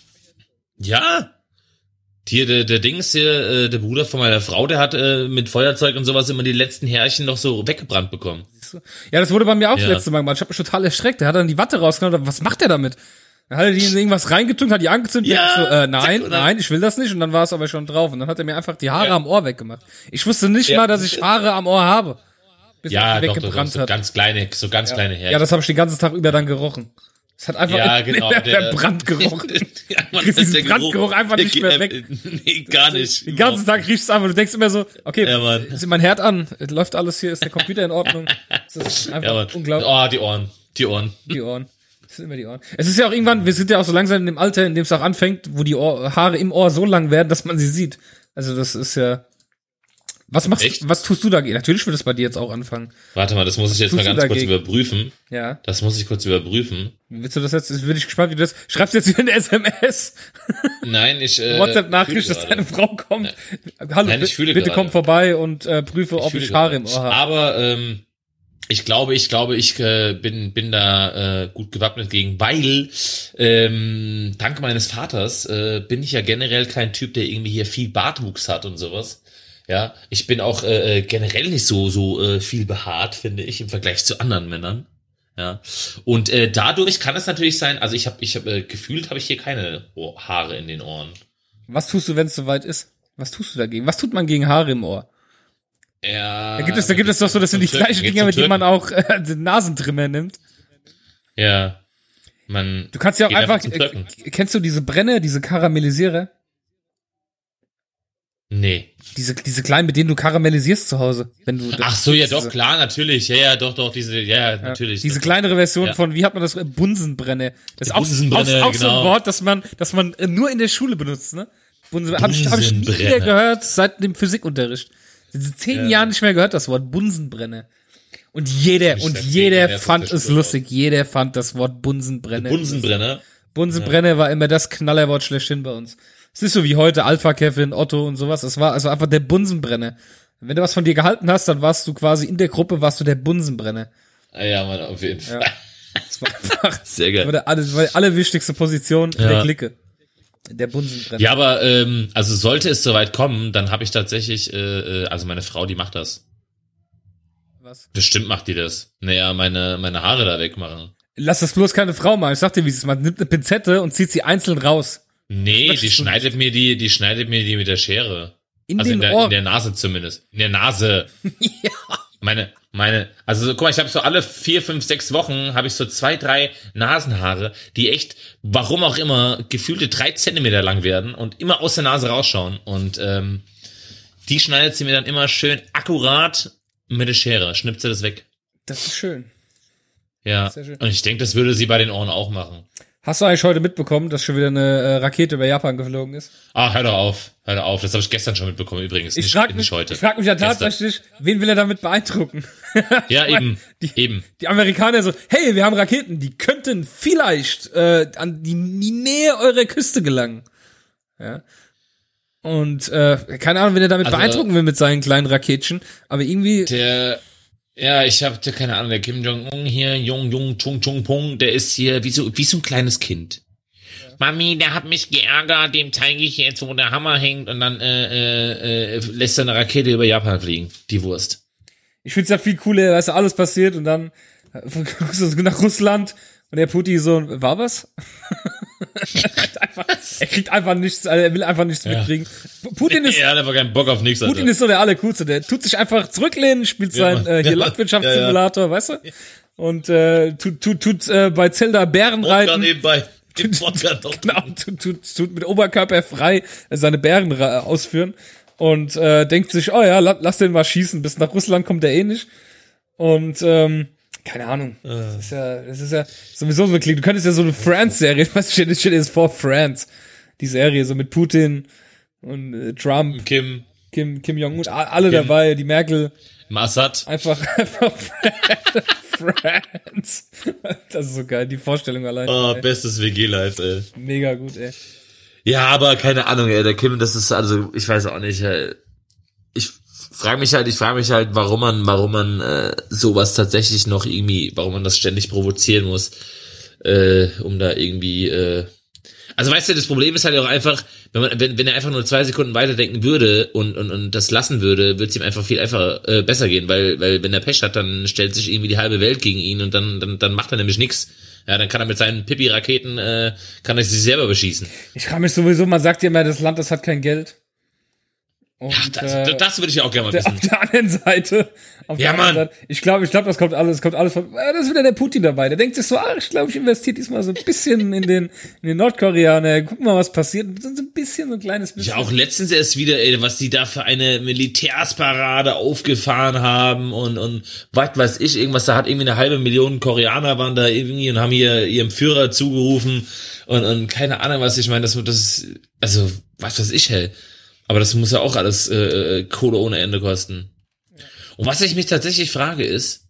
Ja. Hier, der, der Dings hier, äh, der Bruder von meiner Frau, der hat äh, mit Feuerzeug und sowas immer die letzten Härchen noch so weggebrannt bekommen.
Ja, das wurde bei mir auch
Ja.
das letzte Mal gemacht. Ich habe mich total erschreckt. Der hat dann die Watte rausgenommen. Was macht der damit? Dann hat er die in irgendwas reingetunkt, hat die angezündet.
Ja,
Ich so, äh, nein,
zack, oder?
nein, ich will das nicht. Und dann war es aber schon drauf. Und dann hat er mir einfach die Haare
Ja.
am Ohr weggemacht. Ich wusste nicht
Ja.
mal, dass ich Haare am Ohr habe. Bis
Ja,
er die
doch, doch, doch,
weggebrannt
so
hat.
ganz kleine, so ganz
Ja.
kleine Härchen.
Ja, das habe ich den ganzen Tag über dann gerochen. Es hat einfach
Ja, genau,
der,
der-
verbrannt gerochen.
ja, man,
Kriegst
das ist
diesen
der
Brandgeruch einfach nicht mehr weg.
Nee, gar nicht.
Den ganzen Tag riechst du einfach, du denkst immer so, okay,
Ja, Mann.
ist mein Herd an, läuft alles hier, ist der Computer in Ordnung. Das ist einfach
Ja, Mann.
unglaublich.
Oh, die Ohren. Die Ohren.
Die Ohren. Das sind immer die Ohren. Es ist ja auch irgendwann, wir sind ja auch so langsam in dem Alter, in dem es auch anfängt, wo die Ohr, Haare im Ohr so lang werden, dass man sie sieht. Also das ist ja. Was machst
Echt?
du, was tust du dagegen? Natürlich wird es bei dir jetzt auch anfangen.
Warte mal, das muss ich jetzt
Tust
mal
du
ganz kurz
dagegen?
überprüfen.
Ja.
Das muss ich kurz überprüfen.
Willst du das jetzt, jetzt bin ich gespannt, wie du das, schreibst du jetzt wieder eine S M S?
Nein, ich äh,
WhatsApp-Nachricht,
fühle
dass
gerade.
deine Frau kommt. Hallo,
Nein, ich fühle
bitte
gerade.
komm vorbei und äh, prüfe, ob
fühle
ich Haare im
gerade.
Ohr habe.
Aber ähm, ich glaube, ich glaube, ich äh, bin bin da äh, gut gewappnet gegen, weil ähm, dank meines Vaters äh, bin ich ja generell kein Typ, der irgendwie hier viel Bartwuchs hat und sowas. Ja, ich bin auch äh, generell nicht so so äh, viel behaart, finde ich, im Vergleich zu anderen Männern. Ja, und äh, dadurch kann es natürlich sein, also ich habe ich habe äh, gefühlt habe ich hier keine Ohr- Haare in den Ohren.
Was tust du, wenn es soweit ist? Was tust du dagegen? Was tut man gegen Haare im Ohr?
Ja,
Da gibt es, da gibt es doch so, das sind die
zum Türken,
gleichen
geht
Dinger,
zum
mit denen man
Türken.
auch äh, den Nasentrimmer nimmt.
Ja, man.
Du kannst ja auch
geht
einfach,
zum
äh,
Türken.
kennst du diese Brenne, diese Karamellisierer?
Nee.
Diese, diese kleinen, mit denen du karamellisierst zu Hause. Wenn du,
Ach so, ja
diese,
doch, klar, natürlich. Ja, ja, doch, doch, diese, ja, ja, natürlich.
Diese
doch,
kleinere Version
Ja.
von, wie hat man das, Bunsenbrenne. Das ist auch,
Bunsenbrenne,
auch, auch so ein
genau.
Wort, das man, das man äh, nur in der Schule benutzt, ne? Bunsen, hab ich, hab ich nie
Bunsenbrenne.
wieder gehört seit dem Physikunterricht. Seit zehn
Ja.
Jahren nicht mehr gehört, das Wort Bunsenbrenne. Und jeder,
Ich
und
sag zehn
jeder
Jahre erst
fand
auf der
es
Schule
lustig. Jeder fand das Wort Bunsenbrenne.
Bunsenbrenner.
Bunsenbrenne war immer das Knallerwort schlechthin bei uns. Es ist so wie heute Alpha Kevin, Otto und sowas. Es war also einfach der Bunsenbrenner. Wenn du was von dir gehalten hast, dann warst du quasi in der Gruppe, warst du der Bunsenbrenner.
Ah, ja, Mann, auf jeden Fall.
Das war einfach,
Sehr
das war
geil.
der, alle- das war die allerwichtigste Position in
Ja.
der Clique. Der Bunsenbrenner.
Ja, aber ähm, also sollte es soweit kommen, dann habe ich tatsächlich, äh, äh, also meine Frau, die macht das.
Was?
Bestimmt macht die das. Naja, meine meine Haare da wegmachen.
Lass das bloß keine Frau machen. Ich sag dir, wie es man nimmt eine Pinzette und zieht sie einzeln raus.
Nee,
Das
die
ist so-
schneidet mir die, die schneidet mir die mit der Schere.
In
Also
den
in der,
Ohren.
in der Nase zumindest. In der Nase.
Ja.
Meine, meine, also so, guck mal, ich habe so alle vier, fünf, sechs Wochen habe ich so zwei, drei Nasenhaare, die echt, warum auch immer, gefühlte drei Zentimeter lang werden und immer aus der Nase rausschauen. Und ähm, die schneidet sie mir dann immer schön akkurat mit der Schere, schnippt sie das weg.
Das ist schön.
Ja.
Sehr schön.
Und ich denke, das würde sie bei den Ohren auch machen.
Hast du eigentlich heute mitbekommen, dass schon wieder eine äh, Rakete über Japan geflogen ist?
Ah, hör doch auf, hör doch auf. Das habe ich gestern schon mitbekommen übrigens.
Ich
nicht,
frage
nicht
mich,
heute.
ich frag mich ja
Gestern.
tatsächlich, wen will er damit beeindrucken?
Ja,
Ich mein,
eben,
die,
eben.
Die Amerikaner so, hey, wir haben Raketen, die könnten vielleicht äh, an die, die Nähe eurer Küste gelangen. Ja. Und äh, keine Ahnung, wenn er damit
Also,
beeindrucken will mit seinen kleinen Raketchen, aber irgendwie,
Der, Ja, ich habe keine Ahnung, der Kim Jong-un hier, Jung, Jung, Chung, Chung, Pung, der ist hier wie so, wie so ein kleines Kind. Ja. Mami, der hat mich geärgert, dem zeige ich jetzt, wo der Hammer hängt und dann äh, äh, lässt er eine Rakete über Japan fliegen, die Wurst.
Ich find's ja viel cooler, weißt du, alles passiert und dann nach Russland und der Putin so, war was? einfach, er kriegt einfach nichts, also er will einfach nichts ja. mitkriegen. Putin ist,
er hat einfach keinen Bock auf nichts.
Putin Alter. Ist so der Allercoolste, der tut sich einfach zurücklehnen, spielt ja, sein äh, hier ja, Landwirtschaftssimulator, ja, ja. weißt du? Und äh, tut, tut, tut äh, bei Zelda Bären reiten.
Nebenbei.
Tut, genau, tut, tut, tut mit Oberkörper frei seine Bären ausführen und äh, denkt sich, oh ja, lass den mal schießen, bis nach Russland kommt der eh nicht. Und ähm, keine Ahnung. Uh. Das ist ja, das ist ja sowieso so eine Klick. Du könntest ja so eine France-Serie, weißt du, steht steht jetzt vor France. Die Serie, so mit Putin und äh, Trump.
Kim.
Kim, Kim Jong-un, alle Kim. dabei, die Merkel.
Assad.
Einfach, einfach France. Das ist so geil, die Vorstellung allein.
Oh, ey. Bestes W G-Life, ey.
Mega gut, ey.
Ja, aber keine Ahnung, ey, der Kim, das ist also, ich weiß auch nicht, ey. Ich frage mich halt, ich frage mich halt, warum man, warum man äh, sowas tatsächlich noch irgendwie, warum man das ständig provozieren muss, äh, um da irgendwie, äh, also weißt du, das Problem ist halt auch einfach, wenn man, wenn, wenn er einfach nur zwei Sekunden weiterdenken würde und und und das lassen würde, würde es ihm einfach viel einfacher äh, besser gehen, weil weil wenn er Pech hat, dann stellt sich irgendwie die halbe Welt gegen ihn und dann dann dann macht er nämlich nix. Ja, dann kann er mit seinen Pipi-Raketen äh, kann er sich selber beschießen.
Ich frage mich sowieso, man sagt ja immer, das Land, das hat kein Geld. Und,
ja, das, äh, das würde ich auch gerne mal
der,
wissen.
Auf der anderen Seite. Auf
ja,
der
Mann.
Seite, ich glaube, ich glaube, das kommt alles, kommt alles von, äh, das ist wieder der Putin dabei. Der denkt sich so, ach, ich glaube, ich investiere diesmal so ein bisschen in den, in den Nordkoreaner. Gucken mal, was passiert. So ein bisschen, so ein kleines bisschen.
Ja, auch letztens erst wieder, ey, was die da für eine Militärsparade aufgefahren haben und, und, was weiß ich, irgendwas, da hat irgendwie eine halbe Million Koreaner waren da irgendwie und haben hier ihrem Führer zugerufen und, und keine Ahnung, was ich meine, das, das, also, was weiß ich, hey. Aber das muss ja auch alles äh, Kohle ohne Ende kosten. Ja. Und was ich mich tatsächlich frage ist,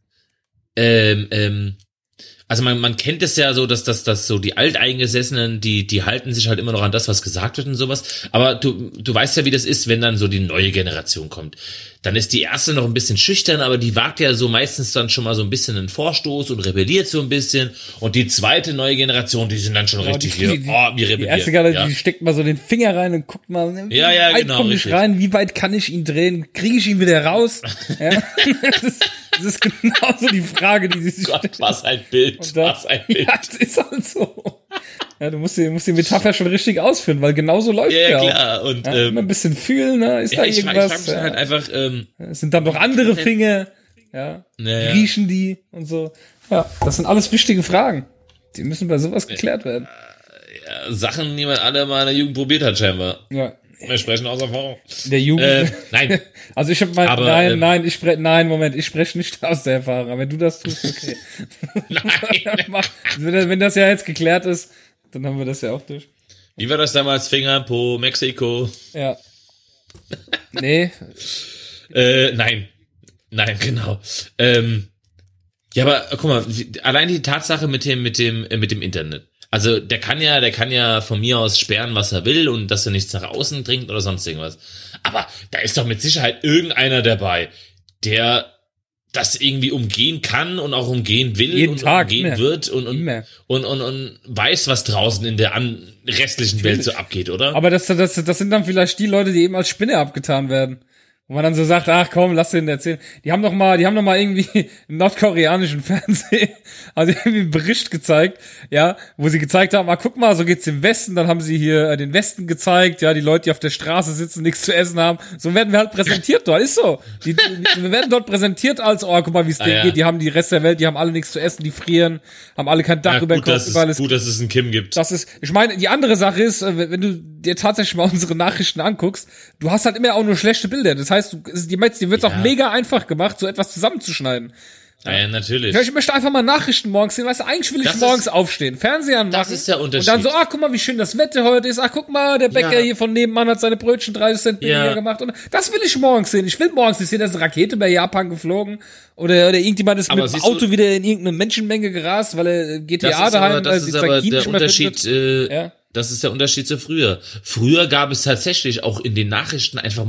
ähm, ähm, also man, man kennt es ja so, dass, dass, dass so die Alteingesessenen, die, die halten sich halt immer noch an das, was gesagt wird und sowas. Aber du, du weißt ja, wie das ist, wenn dann so die neue Generation kommt. Dann ist die erste noch ein bisschen schüchtern, aber die wagt ja so meistens dann schon mal so ein bisschen einen Vorstoß und rebelliert so ein bisschen. Und die zweite neue Generation, die sind dann schon ja, richtig
die,
hier,
die,
oh, wir rebellieren.
Die erste Generation, ja. Die steckt mal so den Finger rein und guckt mal, wie
ja, ja,
weit
genau,
komme ich rein, wie weit kann ich ihn drehen, kriege ich ihn wieder raus? Ja. das, ist, das ist genauso die Frage, die sie sich
Gott,
stellt.
was ein Bild,
dann,
was ein Bild.
Ja, das ist halt so. Ja, du musst die, musst die Metapher schon richtig ausführen, weil genauso läuft
ja. Ja,
ja
klar.
Auch.
Und,
ja,
ähm,
immer ein bisschen fühlen, ne? Ist
ja,
da
ich
irgendwas?
Frag, ich frag mich
ja.
halt einfach, ähm,
es sind dann noch andere Finger, ja?
Ja, ja.
Riechen die und so. Ja, das sind alles wichtige Fragen. Die müssen bei sowas geklärt werden.
Ja, Sachen, die man alle mal in der Jugend probiert hat, scheinbar.
Ja.
Wir sprechen aus Erfahrung.
Der Jugend.
Äh, nein.
Also ich habe mal,
Aber,
nein,
ähm,
nein, ich spreche, nein, Moment, ich spreche nicht aus der Erfahrung. Aber wenn du das tust, okay.
Nein.
wenn, wenn das ja jetzt geklärt ist, dann haben wir das ja auch durch.
Wie war das damals? Finger, Po, Mexiko?
Ja. Nee.
äh, nein. Nein, genau. Ähm, ja, aber guck mal, allein die Tatsache mit dem, mit dem, äh, mit dem Internet. Also der kann ja, der kann ja von mir aus sperren, was er will und dass er nichts nach außen dringt oder sonst irgendwas. Aber da ist doch mit Sicherheit irgendeiner dabei, der das irgendwie umgehen kann und auch umgehen will
Jeden
und
Tag,
umgehen
immer.
wird und und,
Immer.
und und und weiß, was draußen in der an, restlichen
Natürlich.
Welt so abgeht, oder?
Aber das, das, das sind dann vielleicht die Leute, die eben als Spinne abgetan werden. Wo man dann so sagt, ach komm, lass den erzählen. Die haben doch mal, die haben doch mal irgendwie im nordkoreanischen Fernsehen, also irgendwie einen Bericht gezeigt, ja, wo sie gezeigt haben, ah, guck mal, so geht's im Westen, dann haben sie hier äh, den Westen gezeigt, ja, die Leute, die auf der Straße sitzen, nichts zu essen haben. So werden wir halt präsentiert dort, ist so. Die, die, wir werden dort präsentiert als, oh, guck mal, wie es
Ah,
denen
ja.
geht, die haben die Rest der Welt, die haben alle nichts zu essen, die frieren, haben alle kein Dach
Ja,
über den
gut,
Kopf,
dass
überall
es,
ist
gut, dass es einen Kim gibt.
das ist, ich meine, die andere Sache ist, äh, wenn du dir tatsächlich mal unsere Nachrichten anguckst, du hast halt immer auch nur schlechte Bilder. Das heißt, du, die, die wird's
Ja.
auch mega einfach gemacht, so etwas zusammenzuschneiden.
Ja, ja, natürlich.
Ja, ich möchte einfach mal Nachrichten morgens sehen. Weißt du, eigentlich will ich
Das
morgens
ist-
aufstehen, Fernseher anmachen.
Das ist der Unterschied.
Und dann so, ah, guck mal, wie schön das Wetter heute ist. Ach, guck mal, der Bäcker
Ja.
hier von nebenan hat seine Brötchen dreißig Cent billiger
Ja.
gemacht. Und das will ich morgens sehen. Ich will morgens nicht sehen, dass eine Rakete bei Japan geflogen oder, oder irgendjemand ist
Aber
mit dem
siehst du-
Auto wieder in irgendeine Menschenmenge gerast, weil er G T A
Das ist
daheim,
aber,
weil
das
die
ist aber
Zakini
der
nicht mehr
Unterschied,
findet.
äh,
Ja.
das ist der Unterschied zu früher. Früher gab es tatsächlich auch in den Nachrichten einfach mal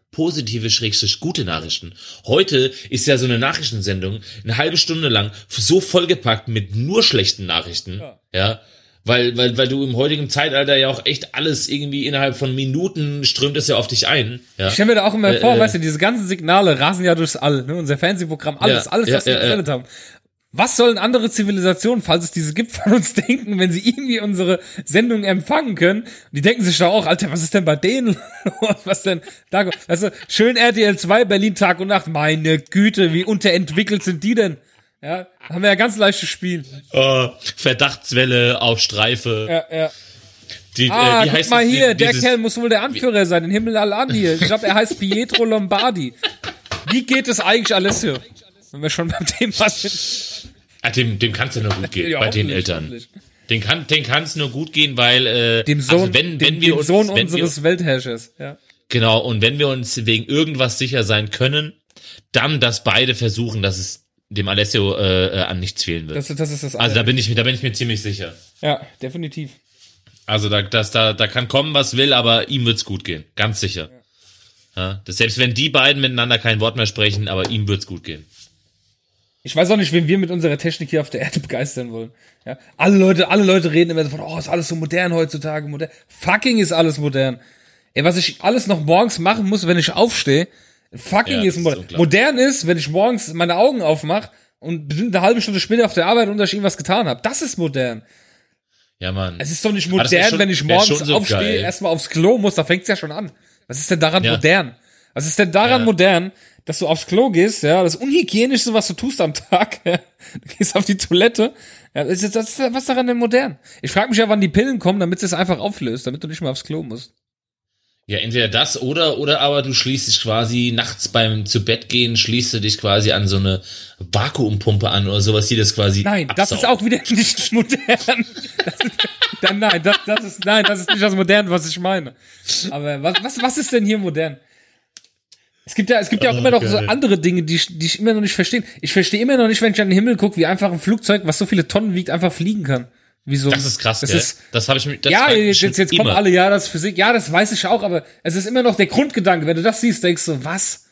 positive, schrägstrich gute Nachrichten. Heute ist ja so eine Nachrichtensendung eine halbe Stunde lang so vollgepackt mit nur schlechten Nachrichten, ja, ja weil, weil, weil du im heutigen Zeitalter ja auch echt alles irgendwie innerhalb von Minuten strömt es ja auf dich ein. Ja?
Ich stelle mir da auch immer
äh,
vor,
äh,
weißt du, diese ganzen Signale rasen ja durchs All, ne? Unser Fernsehprogramm, alles,
ja,
alles, was
ja,
wir
ja,
gesendet ja. haben. Was sollen andere Zivilisationen, falls es diese gibt, von uns denken, wenn sie irgendwie unsere Sendung empfangen können? Die denken sich doch auch, Alter, was ist denn bei denen? Was denn? Da, also, schön R T L zwei, Berlin Tag und Nacht. Meine Güte, wie unterentwickelt sind die denn? Ja, haben wir ja ganz leichtes Spiel.
Oh, Verdachtswelle auf Streife.
Ja, ja.
Die,
ah,
äh, wie
guck
heißt
mal
das,
hier,
dieses,
der Kerl muss wohl der Anführer sein, den Himmel alle an hier. Ich glaube, er heißt Pietro Lombardi. Wie geht es eigentlich, Alessio? Wenn wir schon beim Thema sind.
Ah, dem, dem kann es ja nur gut gehen,
Ja,
bei den
hoffentlich,
Eltern.
hoffentlich.
Den kann den kann es nur gut gehen, weil äh,
Dem Sohn,
also wenn, wenn
dem,
wir
dem
uns,
Sohn
wenn
unseres
wir,
Weltherrschers. Ja.
Genau, und wenn wir uns wegen irgendwas sicher sein können, dann, dass beide versuchen, dass es dem Alessio äh, äh, an nichts fehlen wird.
Das, das ist das
also da bin ich da bin ich mir ziemlich sicher.
Ja, definitiv.
Also da das, da da kann kommen, was will, aber ihm wird's gut gehen, ganz sicher. Ja. Ja, das, selbst wenn die beiden miteinander kein Wort mehr sprechen, aber ihm wird's gut gehen.
Ich weiß auch nicht, wen wir mit unserer Technik hier auf der Erde begeistern wollen. Ja, alle Leute, alle Leute reden immer davon, oh, ist alles so modern heutzutage, modern. Fucking ist alles modern. Ey, was ich alles noch morgens machen muss, wenn ich aufstehe, fucking
Ja,
ist
das
modern.
ist
Modern ist, wenn ich morgens meine Augen aufmache und bestimmt eine halbe Stunde später auf der Arbeit und dass ich irgendwas getan habe. Das ist modern.
Ja, Mann.
Es ist doch nicht
Aber das wär
modern,
schon-
wenn ich
wär
morgens
schon so
aufstehe,
geil.
erstmal aufs Klo muss, da fängt's ja schon an. Was ist denn daran
Ja.
modern? Was ist denn daran
Ja.
modern, dass du aufs Klo gehst, ja, das Unhygienischste, was du tust am Tag, ja, du gehst auf die Toilette, ja, das ist, das ist, was daran denn modern? Ich frage mich ja, wann die Pillen kommen, damit es einfach auflöst, damit du nicht mehr aufs Klo musst.
Ja, entweder das oder oder aber du schließt dich quasi nachts beim zu Bett gehen, schließt du dich quasi an so eine Vakuumpumpe an oder sowas, die das quasi
Nein, das ist
absaugt.
auch wieder nicht modern. Das ist, dann, nein, das, das ist, nein, das ist nicht das Modern, was ich meine. Aber was, was, was ist denn hier modern? Es gibt ja, es gibt ja auch
Oh,
immer noch so
geil.
andere Dinge, die ich, die ich immer noch nicht verstehe. Ich verstehe immer noch nicht, wenn ich an den Himmel gucke, wie einfach ein Flugzeug, was so viele Tonnen wiegt, einfach fliegen kann. Wieso?
Das ist krass,
das
gell?
ist,
Das habe ich mir das
ja,
frag ich mich
jetzt,
schon
jetzt, jetzt kommen
immer.
alle, ja, das ist Physik, ja, das weiß ich auch, aber es ist immer noch der Grundgedanke. Wenn du das siehst, denkst du, was?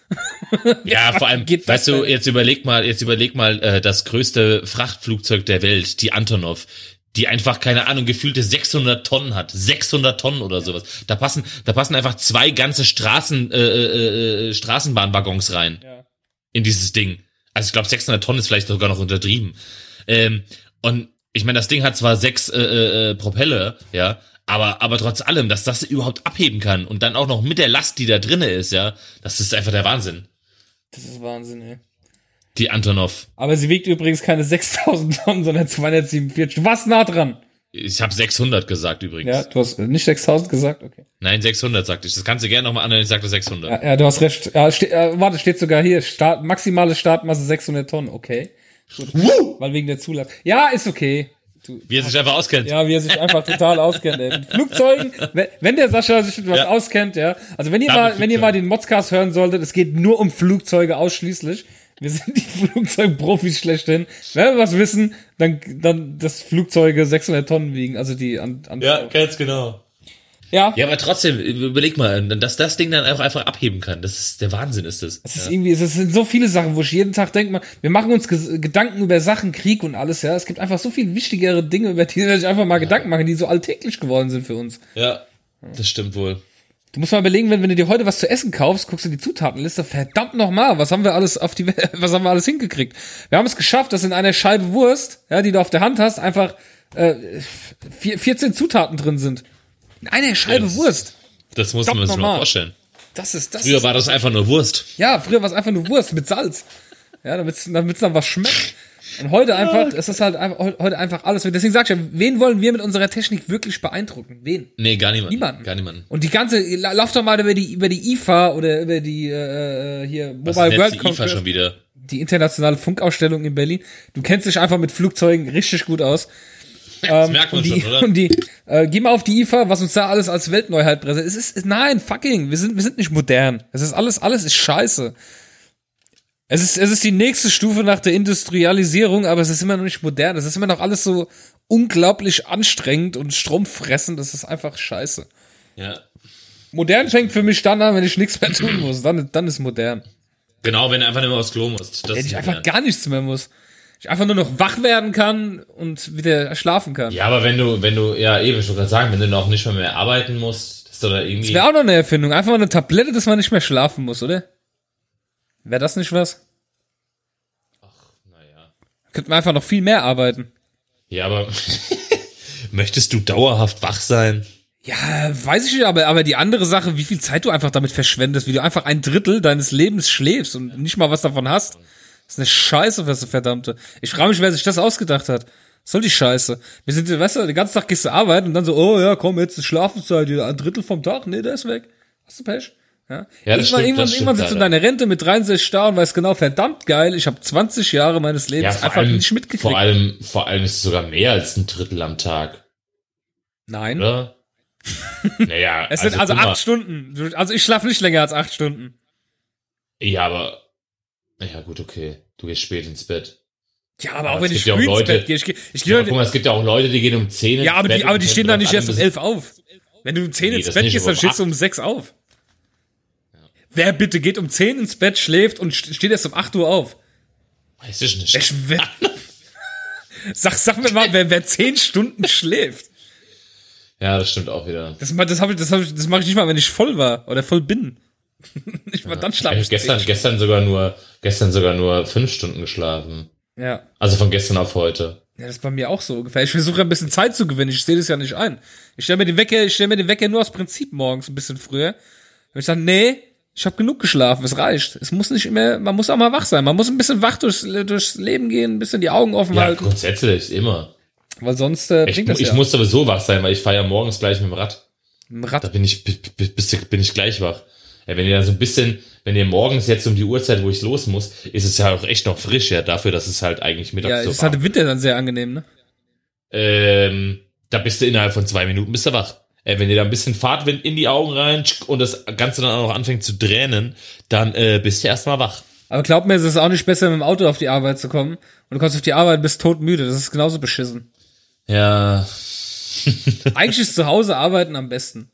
Ja, vor allem,
Geht das
weißt du,
denn?
jetzt überleg mal, jetzt überleg mal, äh, das größte Frachtflugzeug der Welt, die Antonov, die einfach, keine Ahnung, gefühlte sechshundert Tonnen hat. sechshundert Tonnen oder sowas. Da passen, da passen einfach zwei ganze Straßen, äh, äh, äh, Straßenbahnwaggons rein.
Ja.
In dieses Ding. Also ich glaube, sechshundert Tonnen ist vielleicht sogar noch untertrieben. Ähm, und ich meine, das Ding hat zwar sechs äh, äh, Propeller, ja, aber aber trotz allem, dass das überhaupt abheben kann und dann auch noch mit der Last, die da drinne ist, ja, das ist einfach der Wahnsinn.
Das ist Wahnsinn, ey.
Die Antonov.
Aber sie wiegt übrigens keine sechstausend Tonnen, sondern zweihundertsiebenundvierzig. Du warst nah dran.
Ich habe sechshundert gesagt übrigens.
Ja, du hast nicht sechstausend gesagt, okay.
Nein, sechshundert sagte ich. Das kannst du gerne nochmal anhören, ich sagte sechshundert.
Ja, ja, du hast recht. Ja, ste äh, warte, steht sogar hier, Start, maximale Startmasse sechshundert Tonnen, okay. Gut. Weil wegen der Zulassung. Ja, ist okay. Du,
Wie er sich einfach auskennt.
ja, wie er sich einfach total auskennt, ey. Mit Flugzeugen, wenn, wenn der Sascha sich mit was
Ja.
auskennt, ja. Also wenn ihr
Ja,
mal,
mit
wenn ihr mal
Flugzeugen.
den Modscast hören solltet, es geht nur um Flugzeuge ausschließlich. Wir sind die Flugzeugprofis schlechthin. Wenn wir was wissen, dann, dann, dass Flugzeuge sechshundert Tonnen wiegen, also die an, an
ganz genau.
ja.
Ja, aber trotzdem, überleg mal, dass das Ding dann auch einfach abheben kann. Das ist der Wahnsinn, ist das.
Es ist irgendwie, es sind so viele Sachen, wo ich jeden Tag denke, mal, wir machen uns Ges- Gedanken über Sachen, Krieg und alles, ja. Es gibt einfach so viel wichtigere Dinge, über die wir sich einfach mal Gedanken machen, die so alltäglich geworden sind für uns.
Ja, das stimmt wohl.
Du musst mal überlegen, wenn, wenn du dir heute was zu essen kaufst, guckst du die Zutatenliste, verdammt nochmal, was haben wir alles auf die, was haben wir alles hingekriegt? Wir haben es geschafft, dass in einer Scheibe Wurst, ja, die du auf der Hand hast, einfach äh, vier, vierzehn Zutaten drin sind. In einer Scheibe
Ja, das-
Wurst.
Das muss man
Verdammt
sich mal
normal.
vorstellen.
Das ist, das
Früher
ist,
war das einfach nur Wurst.
ja, früher war es einfach nur Wurst mit Salz. Ja, damit's, damit's dann was schmeckt. Und heute einfach, es ist halt einfach, heute einfach alles. Deswegen sag ich ja, wen wollen wir mit unserer Technik wirklich beeindrucken? Wen?
Nee, gar niemand.
Niemanden.
Gar niemanden.
Und die ganze, la- lauf doch mal über die, über die I F A oder über die, äh, hier,
Was
Mobile
ist denn
World
jetzt die I F A
Congress,
schon wieder?
die internationale Funkausstellung in Berlin. Du kennst dich einfach mit Flugzeugen richtig gut aus.
Das merkt man
und die,
schon, oder?
Und die, äh, geh mal auf die I F A, was uns da alles als Weltneuheit präsentiert. Es ist, nein, fucking, wir sind, wir sind nicht modern. Es ist alles, alles ist scheiße. Es ist, es ist die nächste Stufe nach der Industrialisierung, aber es ist immer noch nicht modern. Es ist immer noch alles so unglaublich anstrengend und stromfressend. Das ist einfach scheiße.
Ja.
Modern fängt für mich dann an, wenn ich nichts mehr tun muss. Dann, dann ist modern.
Genau, wenn du einfach nicht mehr aufs Klo musst. Das
Wenn
ist
ich einfach
modern.
gar nichts mehr muss. Ich einfach nur noch wach werden kann und wieder schlafen kann.
Ja, aber wenn du, wenn du, ja eben, ich wollte gerade sagen, wenn du noch nicht mal mehr arbeiten musst, das ist doch da irgendwie.
Das wäre auch noch eine Erfindung. Einfach mal eine Tablette, dass man nicht mehr schlafen muss, oder? Wäre das nicht was?
Naja.
Könnten wir einfach noch viel mehr arbeiten.
Ja, aber möchtest du dauerhaft wach sein?
Ja, weiß ich nicht, aber, aber die andere Sache, wie viel Zeit du einfach damit verschwendest, wie du einfach ein Drittel deines Lebens schläfst und nicht mal was davon hast. Das ist eine Scheiße, was verdammte. Ich frage mich, wer sich das ausgedacht hat. Was soll die Scheiße? Wir sind, weißt du, den ganzen Tag gehst du arbeiten und dann so, oh ja, komm, jetzt ist Schlafenszeit, ein Drittel vom Tag, nee, der ist weg. Hast du Pech? Ja,
Ja, das
irgendwann,
stimmt,
irgendwann,
das
irgendwann
stimmt
sitzt du in deiner Rente mit dreiundsechzig Jahren und weißt genau, verdammt geil, ich habe zwanzig Jahre meines Lebens
vor
einfach
allem,
nicht mitgekriegt.
Vor allem, vor allem ist es sogar mehr als ein Drittel am Tag,
Nein.
oder? Naja,
Es sind also,
guck mal.
acht Stunden. Also ich schlafe nicht länger als acht Stunden.
Ja, aber, ja gut, okay. Du gehst spät ins Bett.
Ja, aber
Aber
auch
es
wenn ich
gibt ja auch
früh ins
Leute-
Bett gehe. Ich, geh- ich
Ja,
gehe
guck mal, es gibt ja auch Leute, die gehen um zehn
ja,
ins
aber
Bett
die, aber
und
die
können
stehen da
was
nicht erst um
anderes-
elf auf. Wenn du um zehn
Nee,
ins
das
Bett
nicht,
gehst,
aber
dann
um
stehst du um sechs auf. Wer bitte geht um zehn ins Bett, schläft und st- steht erst um acht Uhr auf?
Weiß ich nicht.
Ich, wer, sag, sag mir mal, wer, wer zehn Stunden schläft.
Ja, das stimmt auch wieder.
Das, ma- das, hab ich, das, hab ich, das mache ich nicht mal, wenn ich voll war oder voll bin. Ich mal, dann schlafe
Ich
ich
hab gestern,
zehn
gestern sogar nur, gestern sogar nur fünf Stunden geschlafen.
Stunden. Ja.
Also von gestern auf heute.
Ja, das ist bei mir auch so ungefähr. Ich versuche ein bisschen Zeit zu gewinnen. Ich sehe das ja nicht ein. Ich stelle mir den Wecker, ich stelle mir den Wecker nur aus Prinzip morgens ein bisschen früher. Und ich sage, nee, ich habe genug geschlafen, es reicht. Es muss nicht immer, man muss auch mal wach sein. Man muss ein bisschen wach durchs, durchs Leben gehen, ein bisschen die Augen offen
Ja,
halten.
grundsätzlich, immer.
Weil sonst äh,
Ich,
bringt das
ich
ja.
muss sowieso wach sein, weil ich fahre ja morgens gleich mit dem Rad.
Ein
Da
Rad.
bin ich, bi- bi- bis, bin ich gleich wach. Ja, wenn ihr da so ein bisschen, wenn ihr morgens jetzt um die Uhrzeit, wo ich los muss, ist es ja auch echt noch frisch, ja, dafür, dass es halt eigentlich mittags
Ja,
so
ist halt
warm.
im Winter dann sehr angenehm, ne?
Ähm, da bist du innerhalb von zwei Minuten bist du wach. Äh, wenn ihr da ein bisschen Fahrtwind in die Augen rein tschk, und das Ganze dann auch noch anfängt zu tränen, dann äh, bist du erstmal wach.
Aber glaub mir, es ist auch nicht besser, mit dem Auto auf die Arbeit zu kommen. Und du kommst auf die Arbeit und bist todmüde. Das ist genauso beschissen.
Ja.
Eigentlich ist zu Hause arbeiten am besten.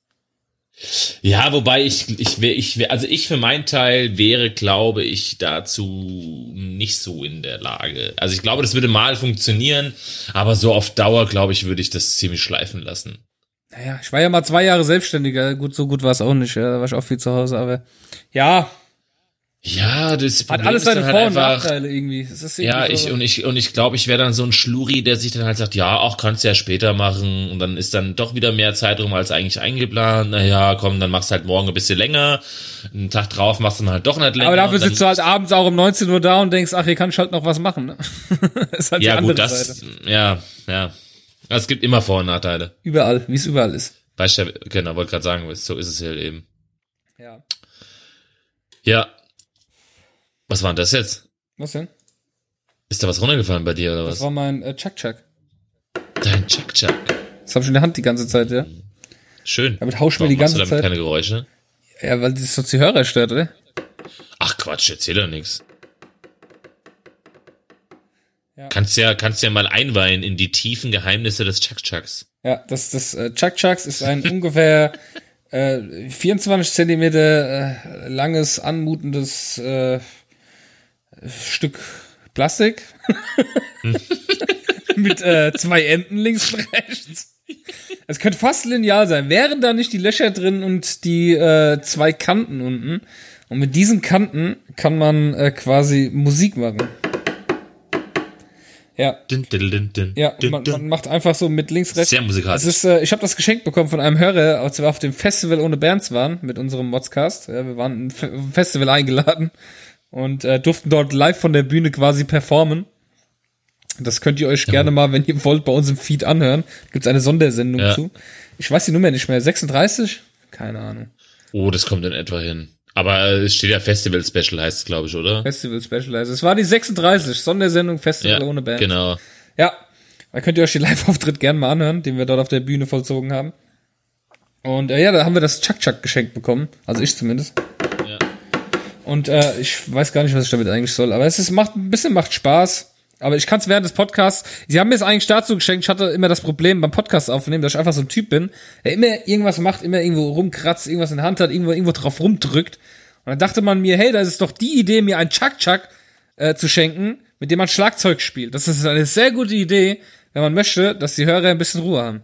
Ja, wobei ich, ich wäre, ich wär, also ich für meinen Teil wäre, glaube ich, dazu nicht so in der Lage. Also ich glaube, das würde mal funktionieren, aber so auf Dauer, glaube ich, würde ich das ziemlich schleifen lassen.
Naja, ich war ja mal zwei Jahre Selbstständiger. Gut, so gut war es auch nicht. Ja, da war ich auch viel zu Hause. Aber ja,
Ja, das
hat
Problem
alles
ist dann
seine
halt
Vor- und
einfach,
Nachteile irgendwie. Das ist
ja,
irgendwie
ich
so.
und ich und ich glaube, ich wäre dann so ein Schluri, der sich dann halt sagt, ja, auch kannst du ja später machen und dann ist dann doch wieder mehr Zeit rum als eigentlich eingeplant. Naja, komm, dann machst du halt morgen ein bisschen länger, einen Tag drauf machst du dann halt doch nicht länger.
Aber dafür
und dann-
sitzt du halt abends auch um neunzehn Uhr da und denkst, ach, hier kann ich halt noch was machen. Ne? Das ist halt
ja
die andere
gut, das,
Seite.
ja, ja, es gibt immer Vor- und Nachteile.
Überall, wie es überall ist.
Weißt du, ja, genau, wollte gerade sagen, so ist es halt eben.
Ja.
Ja. Was war denn das jetzt?
Was denn?
Ist da was runtergefallen bei dir oder
Das
was?
war mein äh, Chuck-Chuck.
Dein Chuck-Chuck.
Das habe ich in der Hand die ganze Zeit, ja.
Schön.
Damit hausch mir
Warum
die
machst
ganze
du damit
Zeit.
keine Geräusche?
Ja, weil das sonst die Hörer stört, oder?
Ach Quatsch, erzähl doch nix.
Ja.
Kannst ja, kannst ja mal einweihen in die tiefen Geheimnisse des Chuck-Chucks.
Ja, das, das äh, Chuck-Chucks ist ein ungefähr äh, vierundzwanzig Zentimeter äh, langes, anmutendes äh, Stück Plastik mit äh, zwei Enden links und rechts. Es könnte fast lineal sein. Wären da nicht die Löcher drin und die äh, zwei Kanten unten. Und mit diesen Kanten kann man äh, quasi Musik machen. Ja.
Din, din, din, din,
Ja,
din,
man,
din.
man macht einfach so mit links, rechts.
Sehr musikalisch.
Es ist, äh, ich habe das geschenkt bekommen von einem Hörer, als wir auf dem Festival ohne Bands waren, mit unserem Modscast. Ja, wir waren im Fe- Festival eingeladen und äh, durften dort live von der Bühne quasi performen. Das könnt ihr euch gerne mal, wenn ihr wollt, bei uns im Feed anhören. Gibt's eine Sondersendung
Ja.
zu. Ich weiß die Nummer nicht mehr. sechsunddreißig? Keine Ahnung.
Oh, das kommt in etwa hin. Aber äh, es steht ja Festival Special, heißt es, glaube ich, oder?
Festival Special. Also es war die sechsunddreißig, Sondersendung Festival
Ja,
ohne Band.
genau.
Ja, da könnt ihr euch den Live-Auftritt gerne mal anhören, den wir dort auf der Bühne vollzogen haben. Und äh, ja, da haben wir das Chuck-Chuck geschenkt bekommen. Also ich zumindest.
Ja.
Und äh, ich weiß gar nicht, was ich damit eigentlich soll. Aber es ist, macht ein bisschen macht Spaß. Aber ich kann es während des Podcasts, sie haben mir es eigentlich dazu geschenkt, ich hatte immer das Problem beim Podcast aufnehmen, dass ich einfach so ein Typ bin, der immer irgendwas macht, immer irgendwo rumkratzt, irgendwas in der Hand hat, irgendwo, irgendwo drauf rumdrückt. Und dann dachte man mir, hey, das ist doch die Idee, mir einen Chuck-Chuck äh, zu schenken, mit dem man Schlagzeug spielt. Das ist eine sehr gute Idee, wenn man möchte, dass die Hörer ein bisschen Ruhe haben.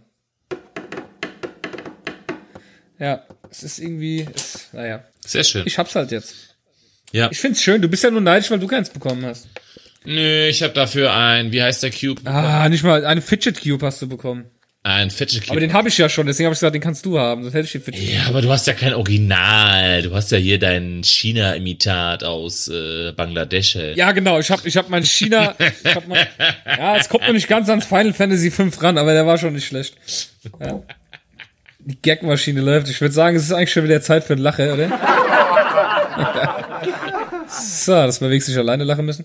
Ja, es ist irgendwie, es, naja.
Sehr schön.
Ich hab's halt jetzt.
Ja.
Ich find's schön, du bist ja nur neidisch, weil du keins bekommen hast.
Nö, ich habe dafür ein, wie heißt der Cube?
Ah, nicht mal, eine Fidget Cube hast du bekommen.
Ein Fidget Cube.
Aber den habe ich ja schon, deswegen habe ich gesagt, den kannst du haben, sonst hätte ich den Fidget Cube.
Ja, aber du hast ja kein Original. Du hast ja hier dein China-Imitat aus äh, Bangladesch.
Ja, genau, ich habe ich hab mein China, ich hab mein, ja, es kommt noch nicht ganz ans Final Fantasy fünf ran, aber der war schon nicht schlecht. Ja. Die Gagmaschine läuft. Ich würde sagen, es ist eigentlich schon wieder Zeit für ein Lache, oder? So, dass wir wenigstens nicht alleine lachen müssen.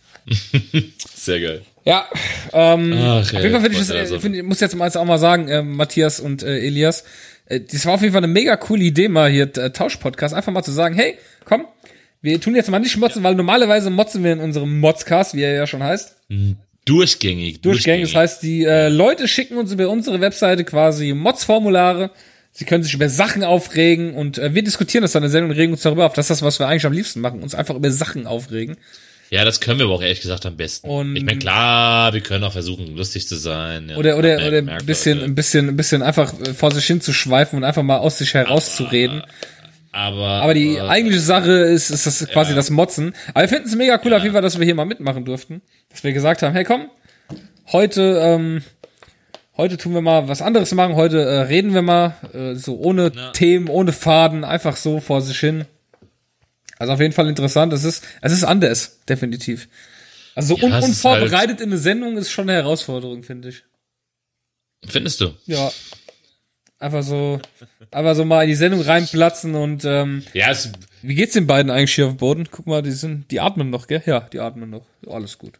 Sehr geil.
Ja, ähm,
Ach,
auf jeden Fall finde ich das,
also.
äh, find, ich muss jetzt mal auch mal sagen, äh, Matthias und äh, Elias, äh, das war auf jeden Fall eine mega coole Idee, mal hier äh, Tausch-Podcast, einfach mal zu sagen, hey, komm, wir tun jetzt mal nicht motzen, weil normalerweise motzen wir in unserem Modscast, wie er ja schon heißt.
Durchgängig.
Durchgängig, das heißt, die äh, Leute schicken uns über unsere Webseite quasi Mods-Formulare, sie können sich über Sachen aufregen und äh, wir diskutieren das dann in der Sendung und regen uns darüber auf. Das ist das, was wir eigentlich am liebsten machen, uns einfach über Sachen aufregen.
Ja, das können wir aber auch ehrlich gesagt am besten.
Und
ich meine, klar, wir können auch versuchen, lustig zu sein. Ja,
Oder oder
merkt,
oder
merkt,
ein bisschen
Leute.
ein bisschen ein bisschen einfach vor sich hin zu schweifen und einfach mal aus sich herauszureden.
Aber
Aber die
äh,
eigentliche Sache ist ist das quasi
ja.
das Motzen. Aber wir finden es mega cool auf jeden Fall, dass wir hier mal mitmachen durften, dass wir gesagt haben, hey komm, heute ähm, heute tun wir mal was anderes machen. Heute äh, reden wir mal äh, so ohne
Ja.
Themen, ohne Faden, einfach so vor sich hin. Also auf jeden Fall interessant. Es ist es ist anders, definitiv. Also
Ja,
un
es ist
unvorbereitet
halt-
in eine Sendung ist schon eine Herausforderung, finde ich.
Findest du?
Ja. Einfach so, einfach so mal in die Sendung reinplatzen und ähm,
Ja, es,
wie geht's den beiden eigentlich hier auf dem Boden? Guck mal, die sind, die atmen noch, gell? Ja, die atmen noch. Alles gut.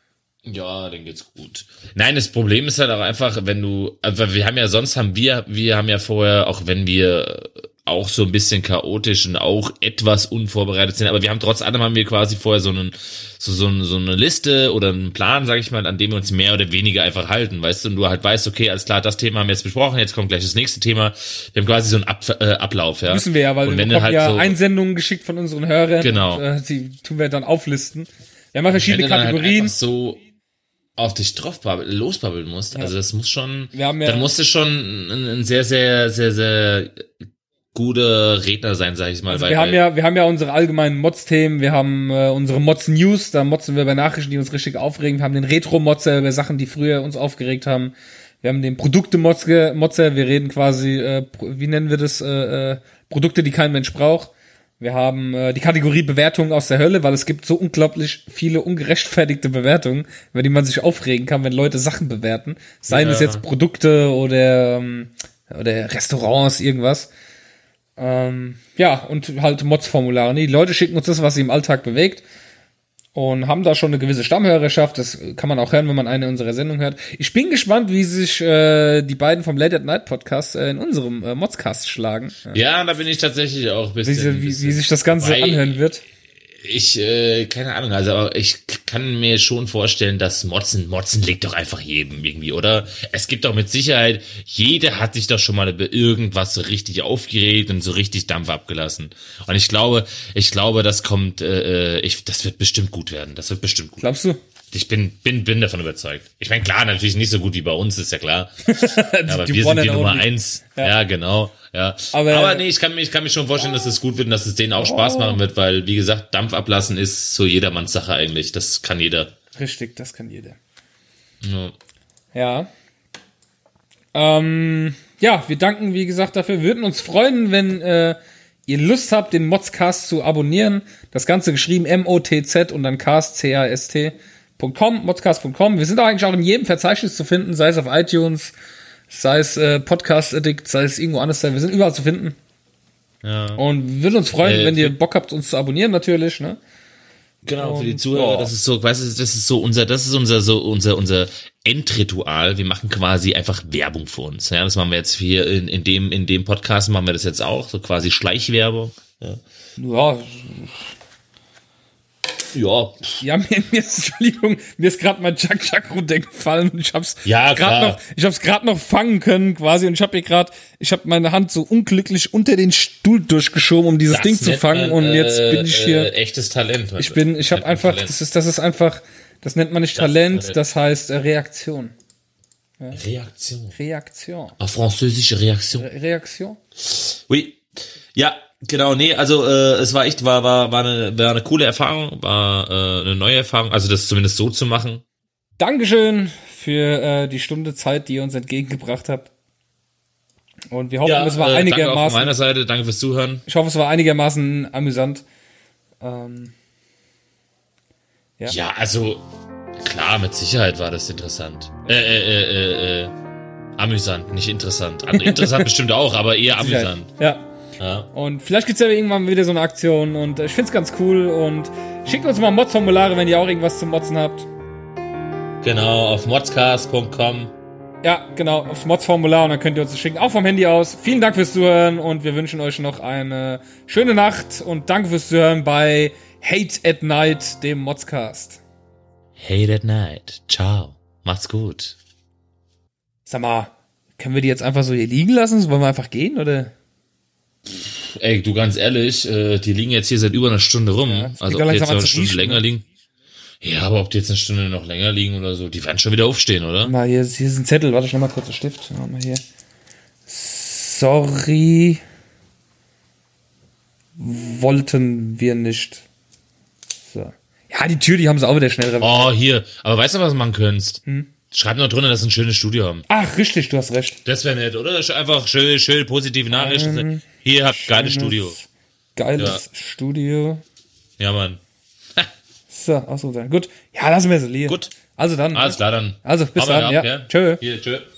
ja, denen geht's gut. Nein, das Problem ist halt auch einfach, wenn du, also wir haben ja sonst haben wir, wir haben ja vorher, auch wenn wir auch so ein bisschen chaotisch und auch etwas unvorbereitet sind, aber wir haben trotz allem haben wir quasi vorher so einen, so, so, eine, so eine Liste oder einen Plan, sag ich mal, an dem wir uns mehr oder weniger einfach halten, weißt du, und du halt weißt, okay, alles klar, das Thema haben wir jetzt besprochen, jetzt kommt gleich das nächste Thema. Wir haben quasi so einen Ab, äh, Ablauf, ja.
Müssen wir ja, weil
und
wir
wenn
bekommen
du halt
ja
so,
Einsendungen geschickt von unseren Hörern.
Genau.
Und, äh, die tun wir dann auflisten. Wir haben ja verschiedene
wenn du dann halt
Kategorien.
einfach so auf dich drauf babbel- losbabbeln musst,
Ja.
also das muss schon,
Wir haben ja-
dann musst du schon ein, ein sehr, sehr, sehr, sehr guter Redner sein, sag ich mal.
Also
weil,
wir haben ja, wir haben ja unsere allgemeinen Mods-Themen, wir haben äh, unsere Mods-News, da motzen wir über Nachrichten, die uns richtig aufregen. Wir haben den Retro-Motzer über Sachen, die früher uns aufgeregt haben. Wir haben den Produkte-Motzer, Motzer, wir reden quasi, äh, pro- wie nennen wir das, äh, äh, Produkte, die kein Mensch braucht. Wir haben äh, die Kategorie Bewertungen aus der Hölle, weil es gibt so unglaublich viele ungerechtfertigte Bewertungen, über die man sich aufregen kann, wenn Leute Sachen bewerten. Seien
Ja.
es jetzt Produkte oder, ähm, oder Restaurants, irgendwas. Ähm, ja, und halt Mods-Formulare. Die Leute schicken uns das, was sie im Alltag bewegt. Und haben da schon eine gewisse Stammhörerschaft. Das kann man auch hören, wenn man eine unserer Sendungen hört. Ich bin gespannt, wie sich äh, die beiden vom Late at Night Podcast äh, in unserem äh, Modscast schlagen.
ja, da bin ich tatsächlich auch ein
Wie,
bisschen.
sie, wie,
bisschen
wie sich das Ganze
weil
anhören wird.
Ich, äh, keine Ahnung, also aber ich kann mir schon vorstellen, dass Motzen, Motzen liegt doch einfach jedem irgendwie, oder? Es gibt doch mit Sicherheit, jeder hat sich doch schon mal über irgendwas so richtig aufgeregt und so richtig Dampf abgelassen. Und ich glaube, ich glaube, das kommt, äh, ich, das wird bestimmt gut werden. Das wird bestimmt gut.
Glaubst du?
Ich bin, bin, bin davon überzeugt. Ich meine, klar, natürlich nicht so gut wie bei uns, ist ja klar. Aber
Die
wir
One
sind die
and
Nummer
Only.
eins.
Ja.
Ja, genau. Ja.
Aber-
Aber, nee, ich kann mir, ich kann mir schon vorstellen, dass es gut wird und dass es denen auch Spaß machen wird, weil, wie gesagt, Dampf ablassen ist so jedermanns Sache eigentlich. Das kann jeder.
Richtig, das kann jeder.
Ja.
Ja. Ähm, ja, wir danken, wie gesagt, dafür. Wir würden uns freuen, wenn äh, ihr Lust habt, den Modscast zu abonnieren. Das Ganze geschrieben M O T Z und dann cast, C A S T Punkt com, modscast Punkt com. Wir sind eigentlich auch in jedem Verzeichnis zu finden, sei es auf iTunes, sei es äh, Podcast Addict, sei es irgendwo anders. Wir sind überall zu finden.
Ja.
Und wir würden uns freuen,
Äh,
wenn ihr
für-
Bock habt, uns zu abonnieren, natürlich, ne?
Genau, für die
Und,
Zuhörer,
ja.
das ist so, weißt du, das ist so unser, das ist unser, so unser, unser Endritual. Wir machen quasi einfach Werbung für uns. Ja, das machen wir jetzt hier in, in dem, in dem Podcast machen wir das jetzt auch, so quasi Schleichwerbung. Ja.
Ja,
Ja.
Ja, mir, mir ist, Entschuldigung, mir ist gerade mein Chuck Chuck runtergefallen und ich hab's
Ja,
gerade noch, ich hab's gerade noch fangen können quasi und ich habe hier gerade, ich habe meine Hand so unglücklich unter den Stuhl durchgeschoben, um dieses
Das
Ding zu
nennt
fangen
man,
und jetzt
äh,
bin ich hier,
Äh, echtes Talent.
ich bin, ich habe
Nennt man
einfach,
Talent.
das ist, das ist einfach, das nennt man nicht
Das ist
Talent,
Talent.
das heißt äh, Reaktion.
Reaktion.
Reaktion.
En französische Reaktion.
Re Reaktion?
Oui. Ja, genau, nee, also äh, es war echt, war, war, war, eine, war eine coole Erfahrung, war äh, eine neue Erfahrung, also das zumindest so zu machen.
Dankeschön für äh, die Stunde Zeit, die ihr uns entgegengebracht habt. Und wir hoffen, es war
äh, danke auch
einigermaßen,
von meiner Seite, danke fürs Zuhören.
ich hoffe, es war einigermaßen amüsant. Ähm, Ja.
Ja, also klar, mit Sicherheit war das interessant. Äh, äh, äh, äh, äh amüsant, nicht interessant. Also, interessant bestimmt auch, aber eher amüsant.
Ja.
Ja.
Und vielleicht gibt's ja irgendwann wieder so eine Aktion und äh, ich find's ganz cool und schickt uns mal Mods-Formulare, wenn ihr auch irgendwas zum Motzen habt.
Genau, auf modscast punkt com.
Ja, genau, aufs Mods-Formular und dann könnt ihr uns das schicken, auch vom Handy aus. Vielen Dank fürs Zuhören und wir wünschen euch noch eine schöne Nacht und danke fürs Zuhören bei Hate at Night, dem Modscast.
Hate at night. Ciao. Macht's gut.
Sag mal, können wir die jetzt einfach so hier liegen lassen? Wollen wir einfach gehen, oder?
Ey, du ganz ehrlich, äh, die liegen jetzt hier seit über einer Stunde rum.
Ja, das
also
fängt
ob
ja
die jetzt
langsam
noch
an
eine
zu
Stunde
riechen,
länger
ne?
liegen. Ja, aber ob die jetzt eine Stunde noch länger liegen oder so, die werden schon wieder aufstehen, oder?
Mal, hier, hier ist ein Zettel. Warte, schnell mal kurz den Stift. Machen wir hier. Sorry. Wollten wir nicht. So. Ja, die Tür, die haben sie auch wieder schnell repariert.
Oh, hier. Aber weißt du, was du machen könntest?
Hm?
Schreib noch drunter, dass sie ein schönes Studio haben.
Ach, richtig, du hast recht.
Das wäre nett, oder? Einfach schön, schön positive Nachrichten. Hier habt geiles Studio.
Geiles
Ja.
Studio.
Ja, Mann.
So, auch so sein. Gut. Ja, lassen wir es liegen.
Gut.
Also dann.
Alles klar, dann.
Also, bis
Hauen wir
dann.
ab,
Ja.
gell?
Tschö.
Hier, tschö.